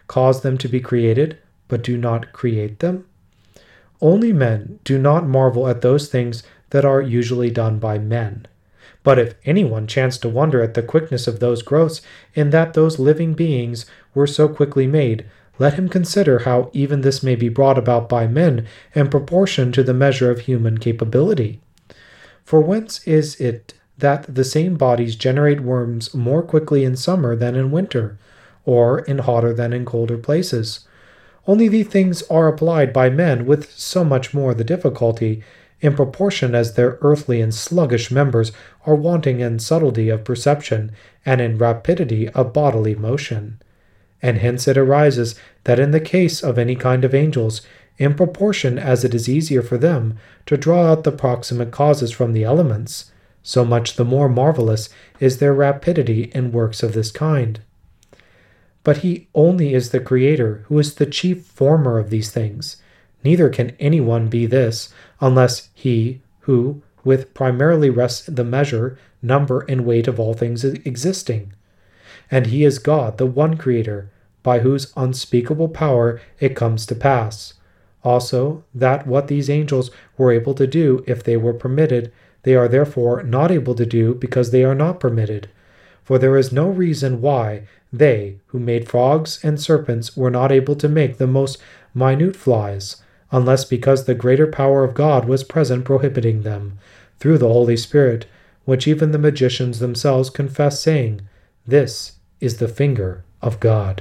cause them to be created, but do not create them? Only men do not marvel at those things that are usually done by men. But if anyone chanced to wonder at the quickness of those growths, in that those living beings were so quickly made, let him consider how even this may be brought about by men in proportion to the measure of human capability. For whence is it that the same bodies generate worms more quickly in summer than in winter, or in hotter than in colder places? Only these things are applied by men with so much more the difficulty, in proportion as their earthly and sluggish members are wanting in subtlety of perception and in rapidity of bodily motion. And hence it arises that in the case of any kind of angels, in proportion as it is easier for them to draw out the proximate causes from the elements, so much the more marvelous is their rapidity in works of this kind. But he only is the Creator who is the chief former of these things. Neither can anyone be this, unless he who with primarily rests the measure, number, and weight of all things existing. And he is God, the one Creator, by whose unspeakable power it comes to pass. Also, that what these angels were able to do if they were permitted, they are therefore not able to do because they are not permitted. For there is no reason why they, who made frogs and serpents, were not able to make the most minute flies, unless because the greater power of God was present prohibiting them, through the Holy Spirit, which even the magicians themselves confess, saying, "This is the finger of God."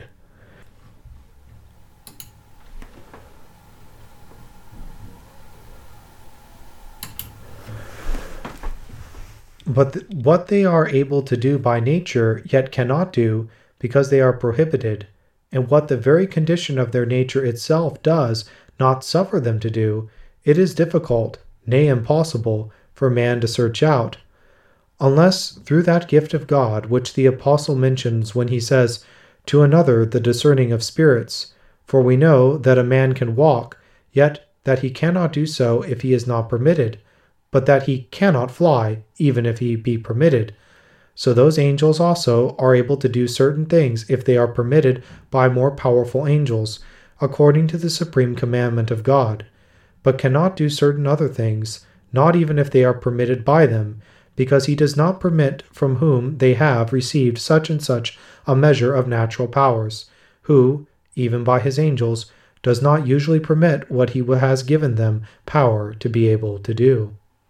But what they are able to do by nature yet cannot do because they are prohibited, and what the very condition of their nature itself does not suffer them to do, it is difficult, nay impossible, for man to search out, unless through that gift of God which the Apostle mentions when he says, "To another the discerning of spirits," for we know that a man can walk, yet that he cannot do so if he is not permitted, but that he cannot fly, even if he be permitted. So those angels also are able to do certain things if they are permitted by more powerful angels, according to the supreme commandment of God, but cannot do certain other things, not even if they are permitted by them, because he does not permit from whom they have received such and such a measure of natural powers, who, even by his angels, does not usually permit what he has given them power to be able to do.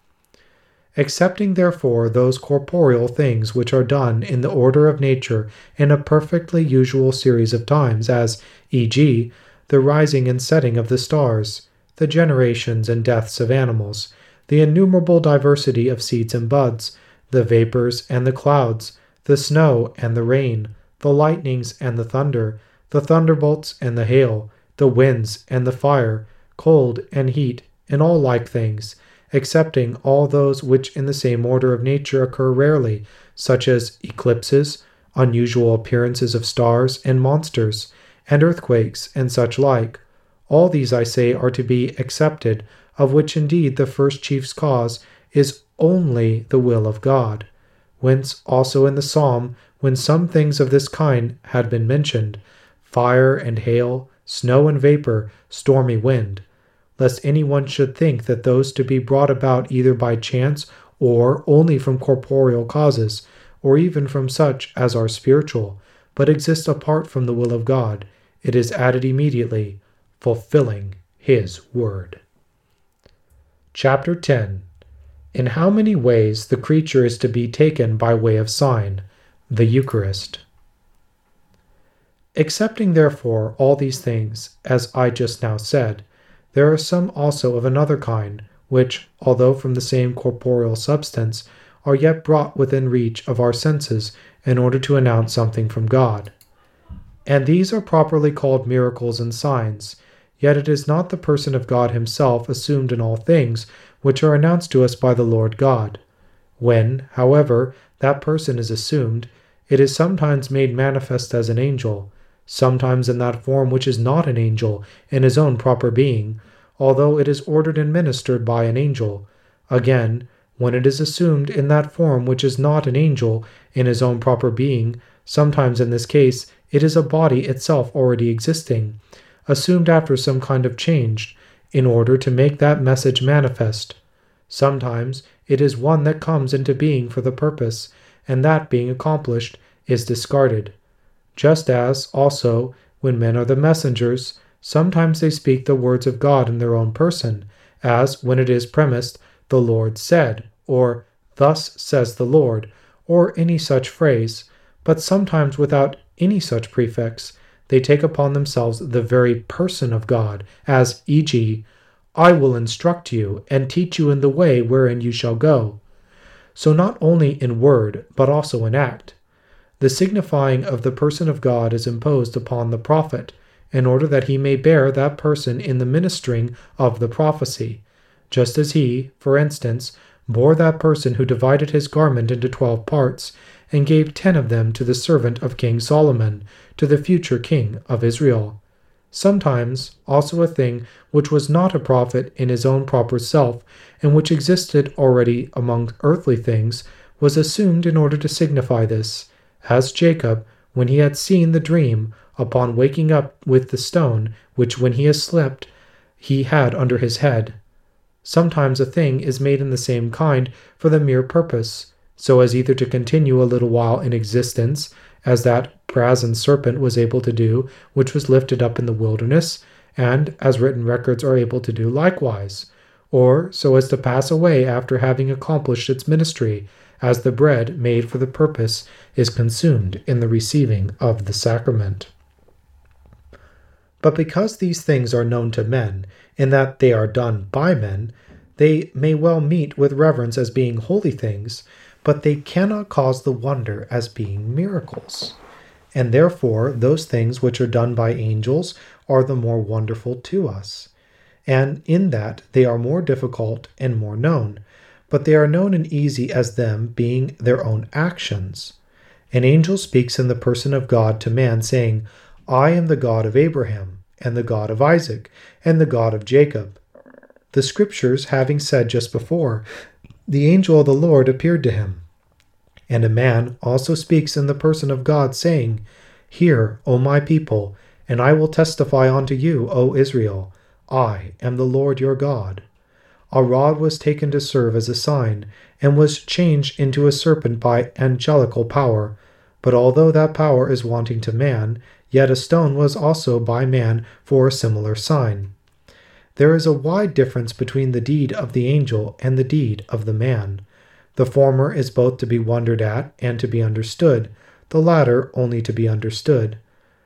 Excepting therefore those corporeal things which are done in the order of nature in a perfectly usual series of times, as, e.g., the rising and setting of the stars, the generations and deaths of animals, the innumerable diversity of seeds and buds, the vapors and the clouds, the snow and the rain, the lightnings and the thunder, the thunderbolts and the hail, the winds and the fire, cold and heat, and all like things, excepting all those which in the same order of nature occur rarely, such as eclipses, unusual appearances of stars and monsters, and earthquakes, and such like. All these, I say, are to be excepted, of which indeed the first chief's cause is only the will of God. Whence also in the psalm, when some things of this kind had been mentioned, fire and hail, snow and vapor, stormy wind, lest anyone should think that those to be brought about either by chance or only from corporeal causes, or even from such as are spiritual, but exist apart from the will of God, it is added immediately, fulfilling his word. Chapter 10. In how many ways the creature is to be taken by way of sign, the Eucharist. Excepting therefore all these things, as I just now said, there are some also of another kind, which, although from the same corporeal substance, are yet brought within reach of our senses in order to announce something from God. And these are properly called miracles and signs, yet it is not the person of God himself assumed in all things which are announced to us by the Lord God. When, however, that person is assumed, it is sometimes made manifest as an angel, sometimes in that form which is not an angel in his own proper being, although it is ordered and ministered by an angel. Again, when it is assumed in that form which is not an angel in his own proper being, sometimes in this case It is a body itself already existing, assumed after some kind of change, in order to make that message manifest. Sometimes it is one that comes into being for the purpose, and that being accomplished is discarded. Just as, also, when men are the messengers, sometimes they speak the words of God in their own person, as when it is premised, "The Lord said," or "Thus says the Lord," or any such phrase, but sometimes without any such prefix, they take upon themselves the very person of God, as e.g., "I will instruct you, and teach you in the way wherein you shall go." So not only in word, but also in act. The signifying of the person of God is imposed upon the prophet, in order that he may bear that person in the ministering of the prophecy, just as he, for instance, bore that person who divided his garment into 12 parts, and gave 10 of them to the servant of King Solomon, to the future king of Israel. Sometimes also a thing which was not a prophet in his own proper self, and which existed already among earthly things, was assumed in order to signify this, as Jacob, when he had seen the dream, upon waking up with the stone, which when he has slept, he had under his head. Sometimes a thing is made in the same kind for the mere purpose, so as either to continue a little while in existence, as that brazen serpent was able to do, which was lifted up in the wilderness, and as written records are able to do likewise, or so as to pass away after having accomplished its ministry, as the bread made for the purpose is consumed in the receiving of the sacrament. But because these things are known to men, in that they are done by men, they may well meet with reverence as being holy things, but they cannot cause the wonder as being miracles. And therefore those things which are done by angels are the more wonderful to us, and in that they are more difficult and more known, but they are known and easy as them being their own actions. An angel speaks in the person of God to man, saying, "I am the God of Abraham, and the God of Isaac, and the God of Jacob." The Scriptures having said just before, the angel of the Lord appeared to him. And a man also speaks in the person of God, saying, "Hear, O my people, and I will testify unto you, O Israel, I am the Lord your God." A rod was taken to serve as a sign, and was changed into a serpent by angelical power. But although that power is wanting to man, yet a stone was also by man for a similar sign. There is a wide difference between the deed of the angel and the deed of the man. The former is both to be wondered at and to be understood, the latter only to be understood.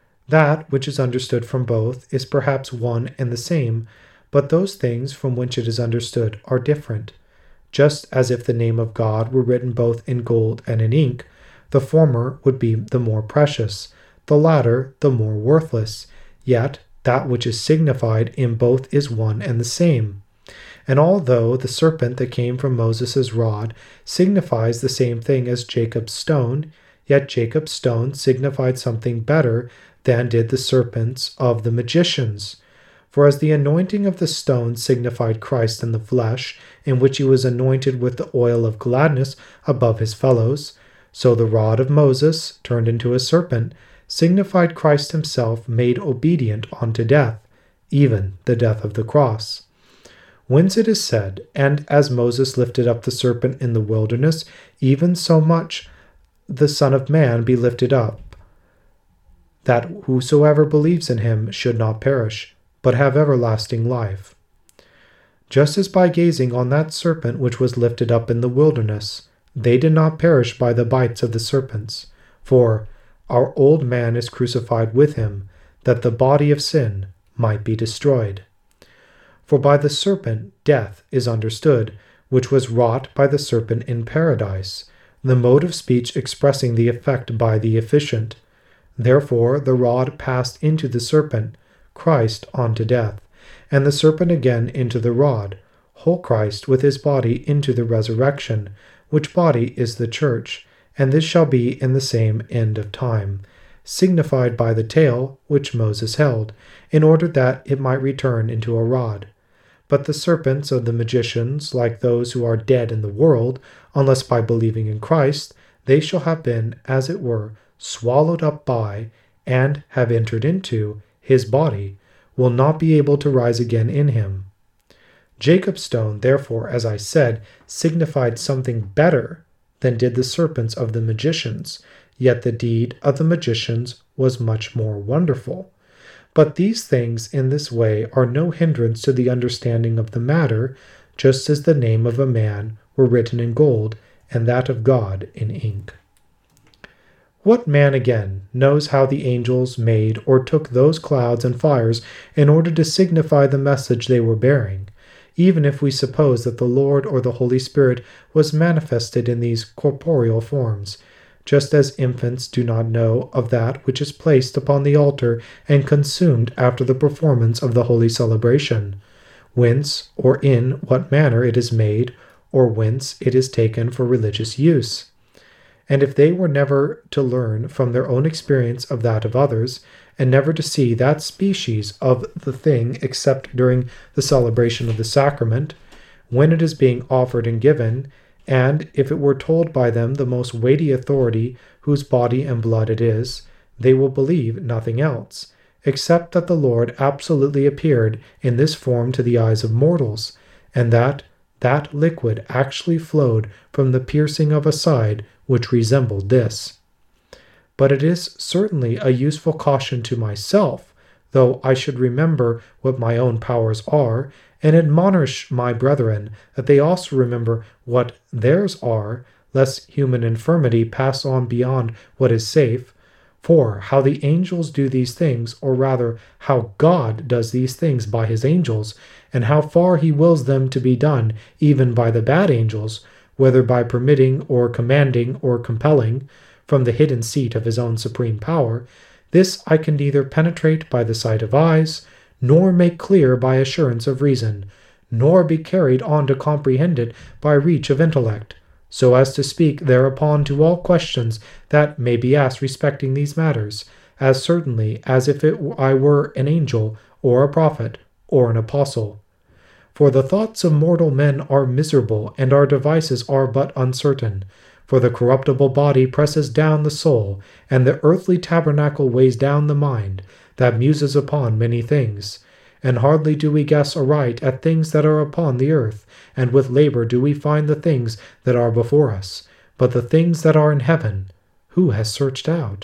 That which is understood from both is perhaps one and the same, but those things from which it is understood are different. Just as if the name of God were written both in gold and in ink, the former would be the more precious, the latter the more worthless, yet that which is signified in both is one and the same. And although the serpent that came from Moses' rod signifies the same thing as Jacob's stone, yet Jacob's stone signified something better than did the serpents of the magicians. For as the anointing of the stone signified Christ in the flesh, in which he was anointed with the oil of gladness above his fellows, so the rod of Moses, turned into a serpent, signified Christ himself made obedient unto death, even the death of the cross. Whence it is said, "And as Moses lifted up the serpent in the wilderness, even so much the Son of Man be lifted up, that whosoever believes in him should not perish, but have everlasting life." Just as by gazing on that serpent which was lifted up in the wilderness, they did not perish by the bites of the serpents. For our old man is crucified with him, that the body of sin might be destroyed. For by the serpent death is understood, which was wrought by the serpent in paradise, the mode of speech expressing the effect by the efficient. Therefore the rod passed into the serpent, Christ unto death, and the serpent again into the rod, whole Christ with his body into the resurrection, which body is the church, and this shall be in the same end of time, signified by the tail which Moses held, in order that it might return into a rod. But the serpents of the magicians, like those who are dead in the world, unless by believing in Christ, they shall have been, as it were, swallowed up by, and have entered into his body, will not be able to rise again in him. Jacob's stone, therefore, as I said, signified something better than did the serpents of the magicians, yet the deed of the magicians was much more wonderful. But these things in this way are no hindrance to the understanding of the matter, just as the name of a man were written in gold, and that of God in ink. What man, again, knows how the angels made or took those clouds and fires in order to signify the message they were bearing, even if we suppose that the Lord or the Holy Spirit was manifested in these corporeal forms, just as infants do not know of that which is placed upon the altar and consumed after the performance of the holy celebration, whence or in what manner it is made, or whence it is taken for religious use. And if they were never to learn from their own experience of that of others, and never to see that species of the thing except during the celebration of the sacrament, when it is being offered and given, and if it were told by them the most weighty authority whose body and blood it is, they will believe nothing else, except that the Lord absolutely appeared in this form to the eyes of mortals, and that liquid actually flowed from the piercing of a side which resembled this. But it is certainly a useful caution to myself, though I should remember what my own powers are, and admonish my brethren that they also remember what theirs are, lest human infirmity pass on beyond what is safe. For how the angels do these things, or rather how God does these things by his angels, and how far he wills them to be done even by the bad angels, whether by permitting or commanding or compelling, from the hidden seat of his own supreme power, this I can neither penetrate by the sight of eyes, nor make clear by assurance of reason, nor be carried on to comprehend it by reach of intellect, so as to speak thereupon to all questions that may be asked respecting these matters, as certainly as if I were an angel, or a prophet, or an apostle. For the thoughts of mortal men are miserable, and our devices are but uncertain. For the corruptible body presses down the soul, and the earthly tabernacle weighs down the mind, that muses upon many things. And hardly do we guess aright at things that are upon the earth, and with labor do we find the things that are before us. But the things that are in heaven, who has searched out?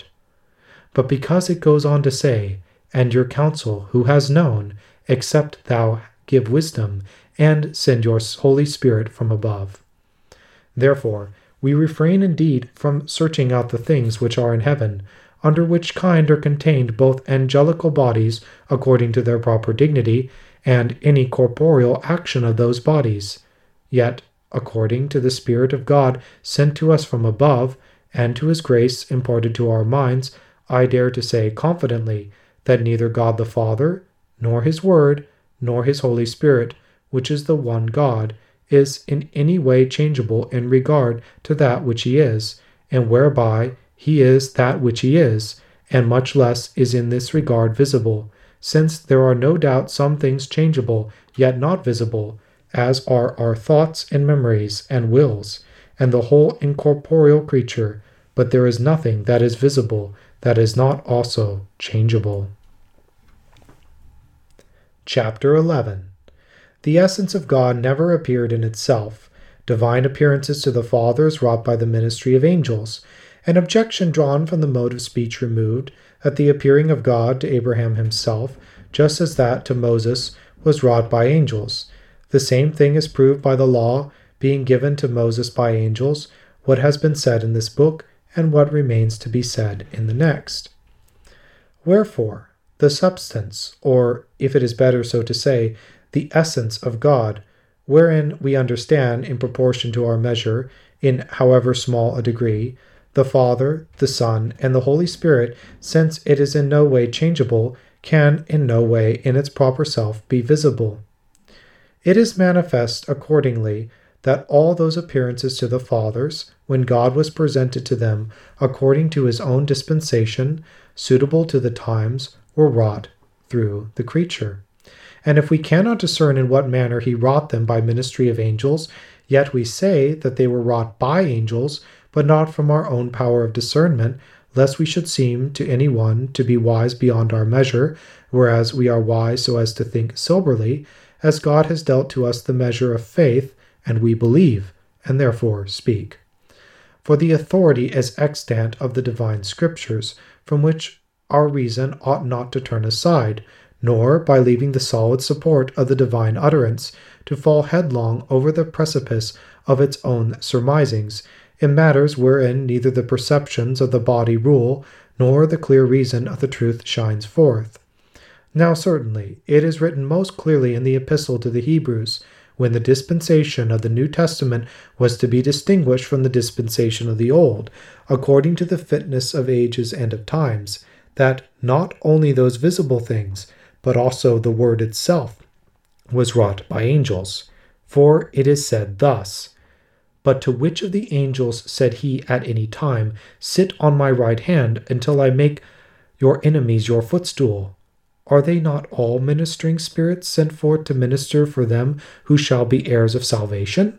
But because it goes on to say, and your counsel, who has known, except thou give wisdom, and send your Holy Spirit from above. Therefore, we refrain indeed from searching out the things which are in heaven, under which kind are contained both angelical bodies according to their proper dignity, and any corporeal action of those bodies. Yet, according to the Spirit of God sent to us from above, and to his grace imparted to our minds, I dare to say confidently that neither God the Father, nor his Word, nor his Holy Spirit, which is the one God, is in any way changeable in regard to that which he is, and whereby he is that which he is, and much less is in this regard visible, since there are no doubt some things changeable, yet not visible, as are our thoughts and memories and wills, and the whole incorporeal creature, but there is nothing that is visible that is not also changeable. Chapter 11. The essence of God never appeared in itself. Divine appearances to the Father is wrought by the ministry of angels. An objection drawn from the mode of speech removed, that the appearing of God to Abraham himself, just as that to Moses, was wrought by angels. The same thing is proved by the law being given to Moses by angels, what has been said in this book, and what remains to be said in the next. Wherefore, the substance, or, if it is better so to say, the essence of God, wherein we understand, in proportion to our measure, in however small a degree, the Father, the Son, and the Holy Spirit, since it is in no way changeable, can in no way in its proper self be visible. It is manifest, accordingly, that all those appearances to the fathers, when God was presented to them according to his own dispensation, suitable to the times, were wrought through the creature. And if we cannot discern in what manner he wrought them by ministry of angels, yet we say that they were wrought by angels, but not from our own power of discernment, lest we should seem to any one to be wise beyond our measure, whereas we are wise so as to think soberly, as God has dealt to us the measure of faith, and we believe, and therefore speak. For the authority is extant of the divine Scriptures, from which our reason ought not to turn aside, nor, by leaving the solid support of the divine utterance, to fall headlong over the precipice of its own surmisings, in matters wherein neither the perceptions of the body rule, nor the clear reason of the truth shines forth. Now certainly, it is written most clearly in the Epistle to the Hebrews, when the dispensation of the New Testament was to be distinguished from the dispensation of the Old, according to the fitness of ages and of times, that not only those visible things, but also the Word itself, was wrought by angels. For it is said thus, "But to which of the angels said he at any time, Sit on my right hand until I make your enemies your footstool? Are they not all ministering spirits sent forth to minister for them who shall be heirs of salvation?"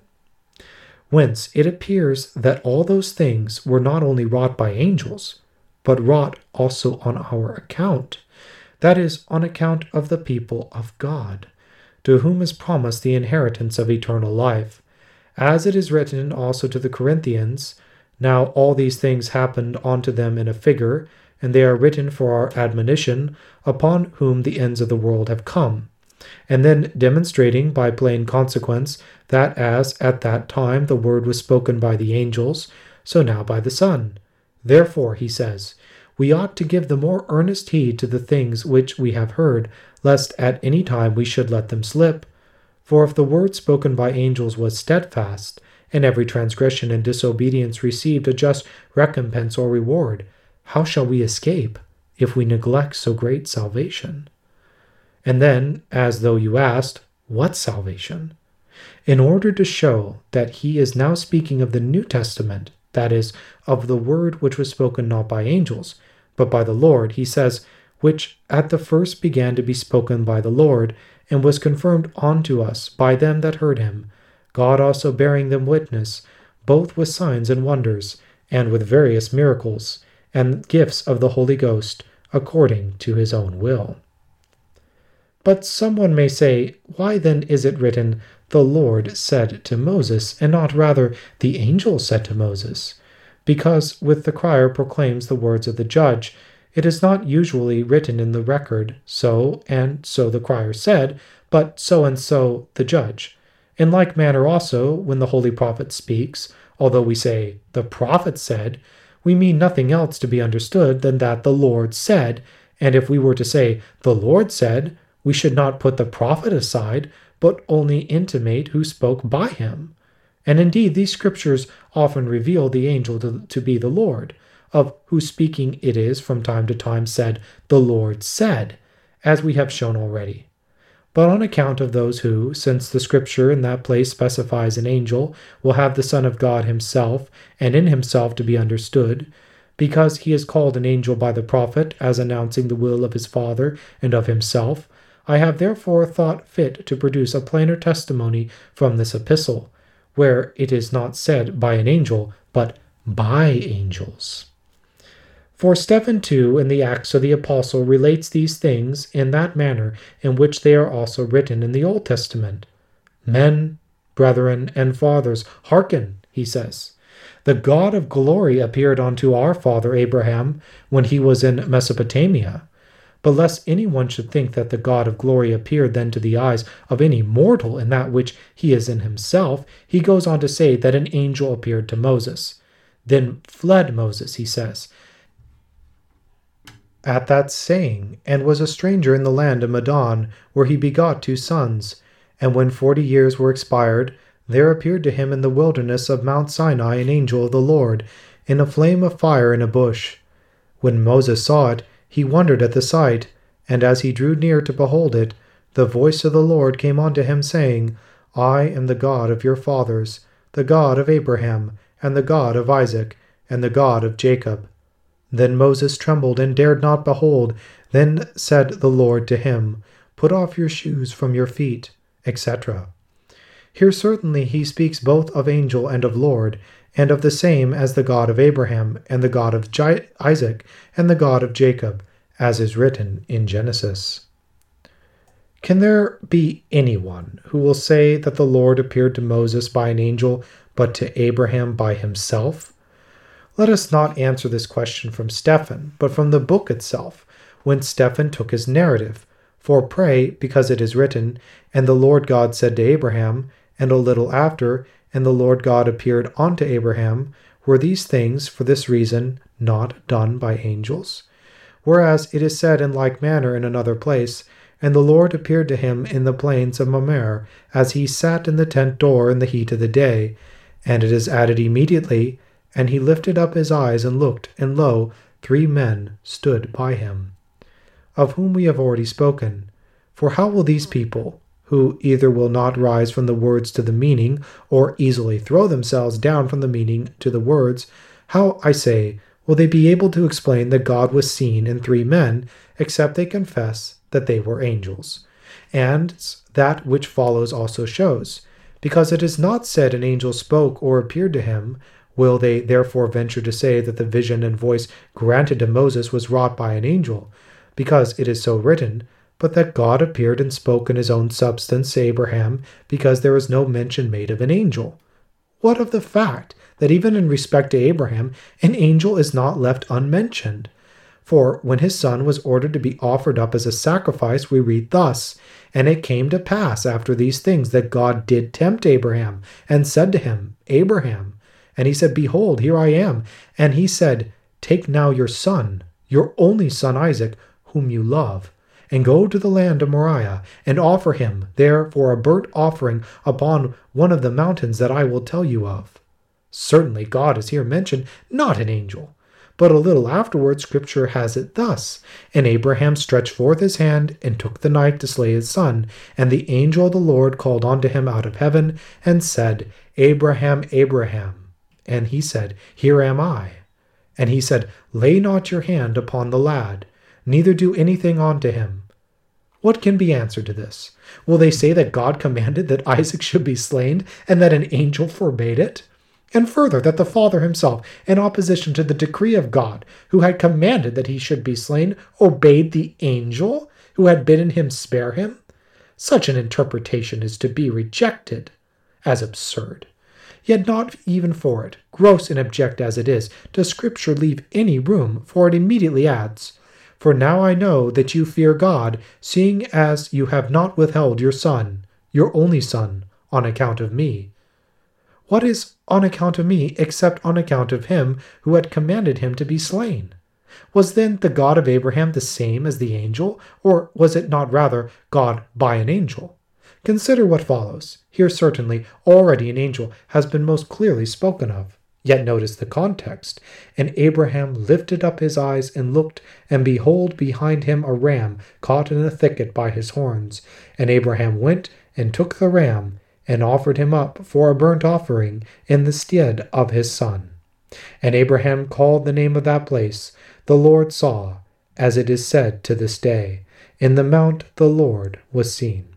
Whence it appears that all those things were not only wrought by angels, but wrought also on our account, that is, on account of the people of God, to whom is promised the inheritance of eternal life. As it is written also to the Corinthians, "Now all these things happened unto them in a figure, and they are written for our admonition, upon whom the ends of the world have come." And then demonstrating by plain consequence that as at that time the word was spoken by the angels, so now by the Son. Therefore, he says, we ought to give the more earnest heed to the things which we have heard, lest at any time we should let them slip. For if the word spoken by angels was steadfast, and every transgression and disobedience received a just recompense or reward, how shall we escape if we neglect so great salvation? And then, as though you asked, what salvation? In order to show that he is now speaking of the New Testament, that is, of the word which was spoken not by angels, but by the Lord, he says, which at the first began to be spoken by the Lord, and was confirmed unto us by them that heard him, God also bearing them witness, both with signs and wonders, and with various miracles, and gifts of the Holy Ghost, according to his own will. But someone may say, why then is it written, the Lord said to Moses, and not rather the angel said to Moses? Because with the crier proclaims the words of the judge, it is not usually written in the record, so and so the crier said, but so and so the judge. In like manner also, when the holy prophet speaks, although we say, the prophet said, we mean nothing else to be understood than that the Lord said, and if we were to say, the Lord said, we should not put the prophet aside, but only intimate who spoke by him. And indeed, these scriptures often reveal the angel to be the Lord, of whose speaking it is from time to time said, the Lord said, as we have shown already. But on account of those who, since the scripture in that place specifies an angel, will have the Son of God himself, and in himself to be understood, because he is called an angel by the prophet, as announcing the will of his Father and of himself, I have therefore thought fit to produce a plainer testimony from this epistle, where it is not said by an angel, but by angels. For Stephen too in the Acts of the Apostle relates these things in that manner in which they are also written in the Old Testament. Men, brethren, and fathers, hearken, he says. The God of glory appeared unto our father Abraham when he was in Mesopotamia. But lest anyone should think that the God of glory appeared then to the eyes of any mortal in that which he is in himself, he goes on to say that an angel appeared to Moses. Then fled Moses, he says, at that saying, and was a stranger in the land of Midian, where he begot 2 sons. And when 40 years were expired, there appeared to him in the wilderness of Mount Sinai an angel of the Lord, in a flame of fire in a bush. When Moses saw it, he wondered at the sight, and as he drew near to behold it, the voice of the Lord came unto him, saying, I am the God of your fathers, the God of Abraham, and the God of Isaac, and the God of Jacob. Then Moses trembled and dared not behold. Then said the Lord to him, Put off your shoes from your feet, etc. Here certainly he speaks both of angel and of Lord, and of the same as the God of Abraham, and the God of Isaac, and the God of Jacob, as is written in Genesis. Can there be anyone who will say that the Lord appeared to Moses by an angel, but to Abraham by himself? Let us not answer this question from Stephen, but from the book itself, when Stephen took his narrative. For pray, because it is written, And the Lord God said to Abraham, and a little after, And the Lord God appeared unto Abraham, were these things, for this reason, not done by angels? Whereas it is said in like manner in another place, And the Lord appeared to him in the plains of Mamre, as he sat in the tent door in the heat of the day. And it is added immediately, And he lifted up his eyes and looked, and lo, 3 men stood by him, of whom we have already spoken. For how will these people, who either will not rise from the words to the meaning, or easily throw themselves down from the meaning to the words, how, I say, will they be able to explain that God was seen in 3 men, except they confess that they were angels? And that which follows also shows, because it is not said an angel spoke or appeared to him, will they therefore venture to say that the vision and voice granted to Moses was wrought by an angel, because it is so written, but that God appeared and spoke in his own substance to Abraham, because there is no mention made of an angel? What of the fact that even in respect to Abraham, an angel is not left unmentioned? For when his son was ordered to be offered up as a sacrifice, we read thus, And it came to pass after these things that God did tempt Abraham, and said to him, Abraham. And he said, Behold, here I am. And he said, Take now your son, your only son Isaac, whom you love, and go to the land of Moriah, and offer him there for a burnt offering upon one of the mountains that I will tell you of. Certainly God is here mentioned, not an angel. But a little afterward Scripture has it thus, And Abraham stretched forth his hand, and took the knife to slay his son. And the angel of the Lord called unto him out of heaven, and said, Abraham, Abraham. And he said, Here am I. And he said, Lay not your hand upon the lad, neither do anything unto him. What can be answered to this? Will they say that God commanded that Isaac should be slain, and that an angel forbade it? And further, that the father himself, in opposition to the decree of God, who had commanded that he should be slain, obeyed the angel, who had bidden him spare him? Such an interpretation is to be rejected as absurd. Yet not even for it, gross and abject as it is, does Scripture leave any room, for it immediately adds, For now I know that you fear God, seeing as you have not withheld your son, your only son, on account of me. What is on account of me, except on account of him who had commanded him to be slain? Was then the God of Abraham the same as the angel, or was it not rather God by an angel? Consider what follows. Here certainly already an angel has been most clearly spoken of. Yet notice the context. And Abraham lifted up his eyes and looked, and behold, behind him a ram caught in a thicket by his horns. And Abraham went and took the ram, and offered him up for a burnt offering in the stead of his son. And Abraham called the name of that place, The Lord saw, as it is said to this day, In the mount the Lord was seen.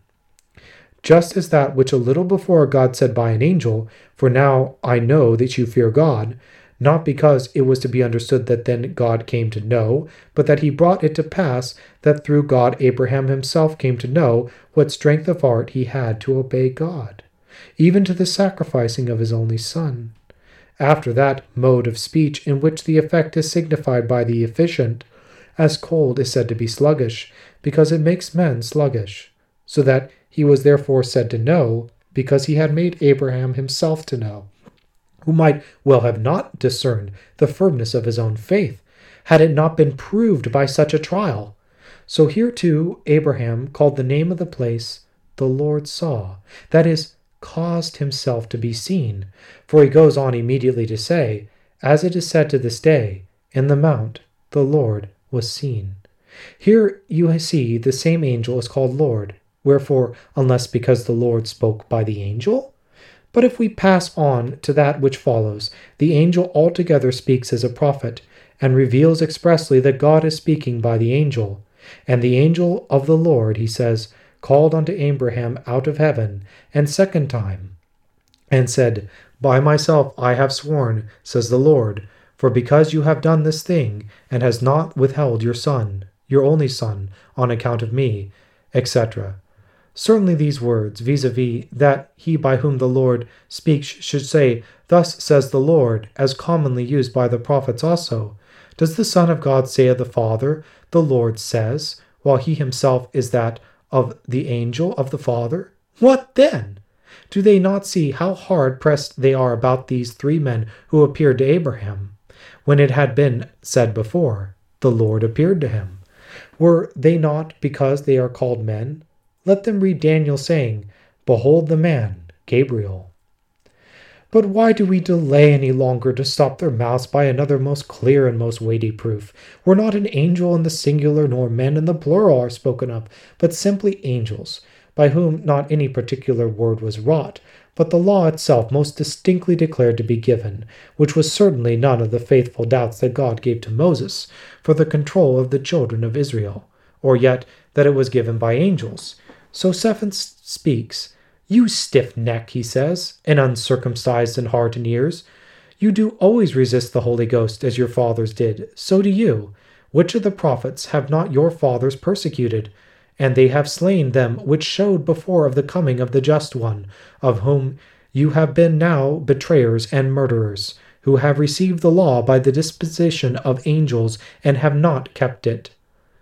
Just as that which a little before God said by an angel, For now I know that you fear God, not because it was to be understood that then God came to know, but that he brought it to pass that through God Abraham himself came to know what strength of heart he had to obey God, even to the sacrificing of his only son. After that mode of speech in which the effect is signified by the efficient, as cold is said to be sluggish, because it makes men sluggish, so that he was therefore said to know, because he had made Abraham himself to know, who might well have not discerned the firmness of his own faith, had it not been proved by such a trial. So here too Abraham called the name of the place, The Lord saw, that is, caused himself to be seen, for he goes on immediately to say, As it is said to this day, In the mount the Lord was seen. Here you see the same angel is called Lord. Wherefore, unless because the Lord spoke by the angel? But if we pass on to that which follows, the angel altogether speaks as a prophet, and reveals expressly that God is speaking by the angel. And the angel of the Lord, he says, called unto Abraham out of heaven, and second time, and said, By myself I have sworn, says the Lord, for because you have done this thing, and has not withheld your son, your only son, on account of me, etc. Certainly these words, vis-a-vis that he by whom the Lord speaks should say, Thus says the Lord, as commonly used by the prophets also. Does the Son of God say of the Father, the Lord says, while he himself is that of the angel of the Father? What then? Do they not see how hard pressed they are about these three men who appeared to Abraham, when it had been said before, the Lord appeared to him? Were they not because they are called men? Let them read Daniel saying, Behold the man, Gabriel. But why do we delay any longer to stop their mouths by another most clear and most weighty proof, where not an angel in the singular nor men in the plural are spoken of, but simply angels, by whom not any particular word was wrought, but the law itself most distinctly declared to be given, which was certainly none of the faithful doubts that God gave to Moses for the control of the children of Israel, or yet that it was given by angels. So Cephas speaks. You stiff neck, he says, and uncircumcised in heart and ears. You do always resist the Holy Ghost as your fathers did. So do you. Which of the prophets have not your fathers persecuted? And they have slain them which showed before of the coming of the Just One, of whom you have been now betrayers and murderers, who have received the law by the disposition of angels and have not kept it.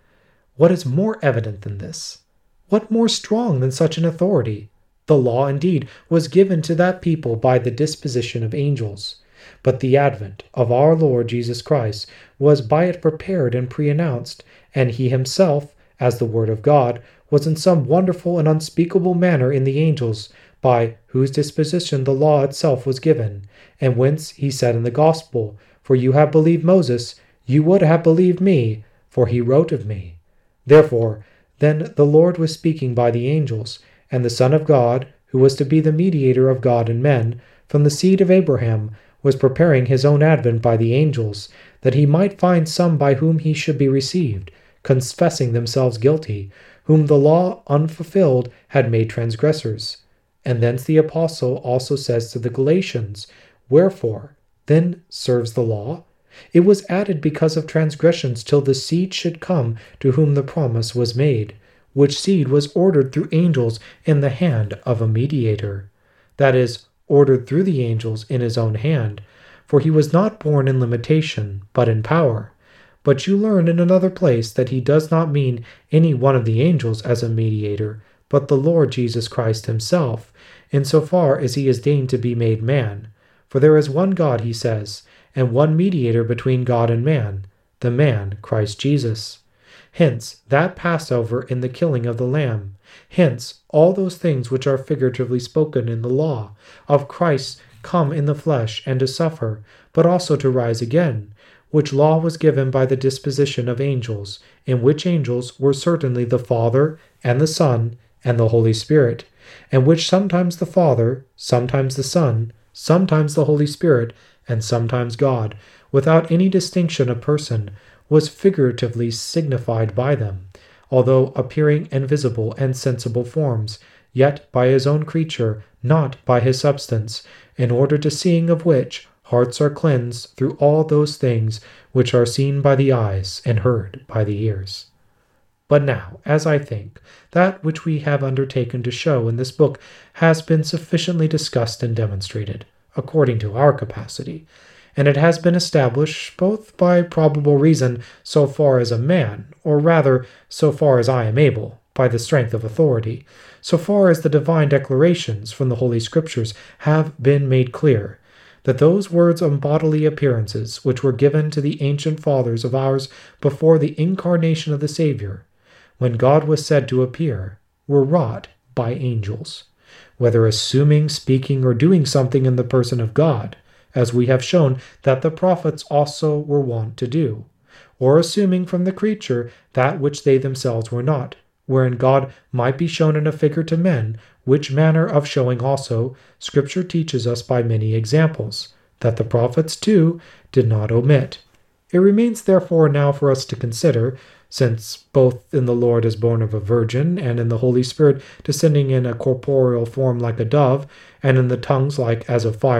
What is more evident than this? What more strong than such an authority? The law, indeed, was given to that people by the disposition of angels, but the advent of our Lord Jesus Christ was by it prepared and pre-announced, and he himself, as the Word of God, was in some wonderful and unspeakable manner in the angels, by whose disposition the law itself was given, and whence he said in the Gospel, For you have believed Moses, you would have believed me, for he wrote of me. Therefore, then the Lord was speaking by the angels, and the Son of God, who was to be the mediator of God and men, from the seed of Abraham, was preparing his own advent by the angels, that he might find some by whom he should be received, confessing themselves guilty, whom the law unfulfilled had made transgressors. And thence the apostle also says to the Galatians, Wherefore, then serves the law? It was added because of transgressions till the seed should come to whom the promise was made, which seed was ordered through angels in the hand of a mediator. That is, ordered through the angels in his own hand, for he was not born in limitation, but in power. But you learn in another place that he does not mean any one of the angels as a mediator, but the Lord Jesus Christ himself, in so far as he is deigned to be made man. For there is one God, he says, and one mediator between God and man, the man Christ Jesus. Hence that Passover in the killing of the lamb. Hence all those things which are figuratively spoken in the law, of Christ come in the flesh and to suffer, but also to rise again, which law was given by the disposition of angels, in which angels were certainly the Father, and the Son, and the Holy Spirit, and which sometimes the Father, sometimes the Son, sometimes the Holy Spirit, and sometimes God, without any distinction of person, was figuratively signified by them, although appearing in visible and sensible forms, yet by his own creature, not by his substance, in order to seeing of which hearts are cleansed through all those things which are seen by the eyes and heard by the ears. But now, as I think, that which we have undertaken to show in this book has been sufficiently discussed and demonstrated, according to our capacity, and it has been established both by probable reason so far as a man, or rather so far as I am able, by the strength of authority, so far as the divine declarations from the Holy Scriptures have been made clear, that those words on bodily appearances which were given to the ancient fathers of ours before the incarnation of the Savior, when God was said to appear, were wrought by angels, whether assuming, speaking, or doing something in the person of God, as we have shown that the prophets also were wont to do, or assuming from the creature that which they themselves were not, wherein God might be shown in a figure to men, which manner of showing also Scripture teaches us by many examples, that the prophets too did not omit. It remains therefore now for us to consider, since both in the Lord is born of a virgin, and in the Holy Spirit descending in a corporeal form like a dove, and in the tongues like as of fire,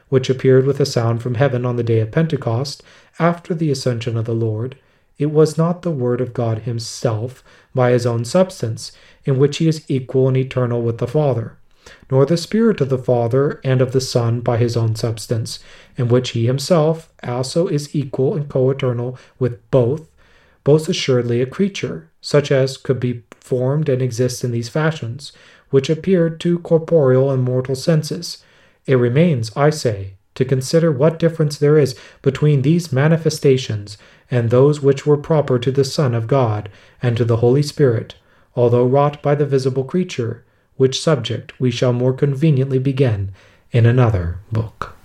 which appeared with a sound from heaven on the day of Pentecost, after the ascension of the Lord, it was not the Word of God himself by his own substance, in which he is equal and eternal with the Father, nor the Spirit of the Father and of the Son by his own substance, in which he himself also is equal and co-eternal with both assuredly a creature, such as could be formed and exist in these fashions, which appeared to corporeal and mortal senses. It remains, I say, to consider what difference there is between these manifestations and those which were proper to the Son of God and to the Holy Spirit, although wrought by the visible creature, which subject we shall more conveniently begin in another book.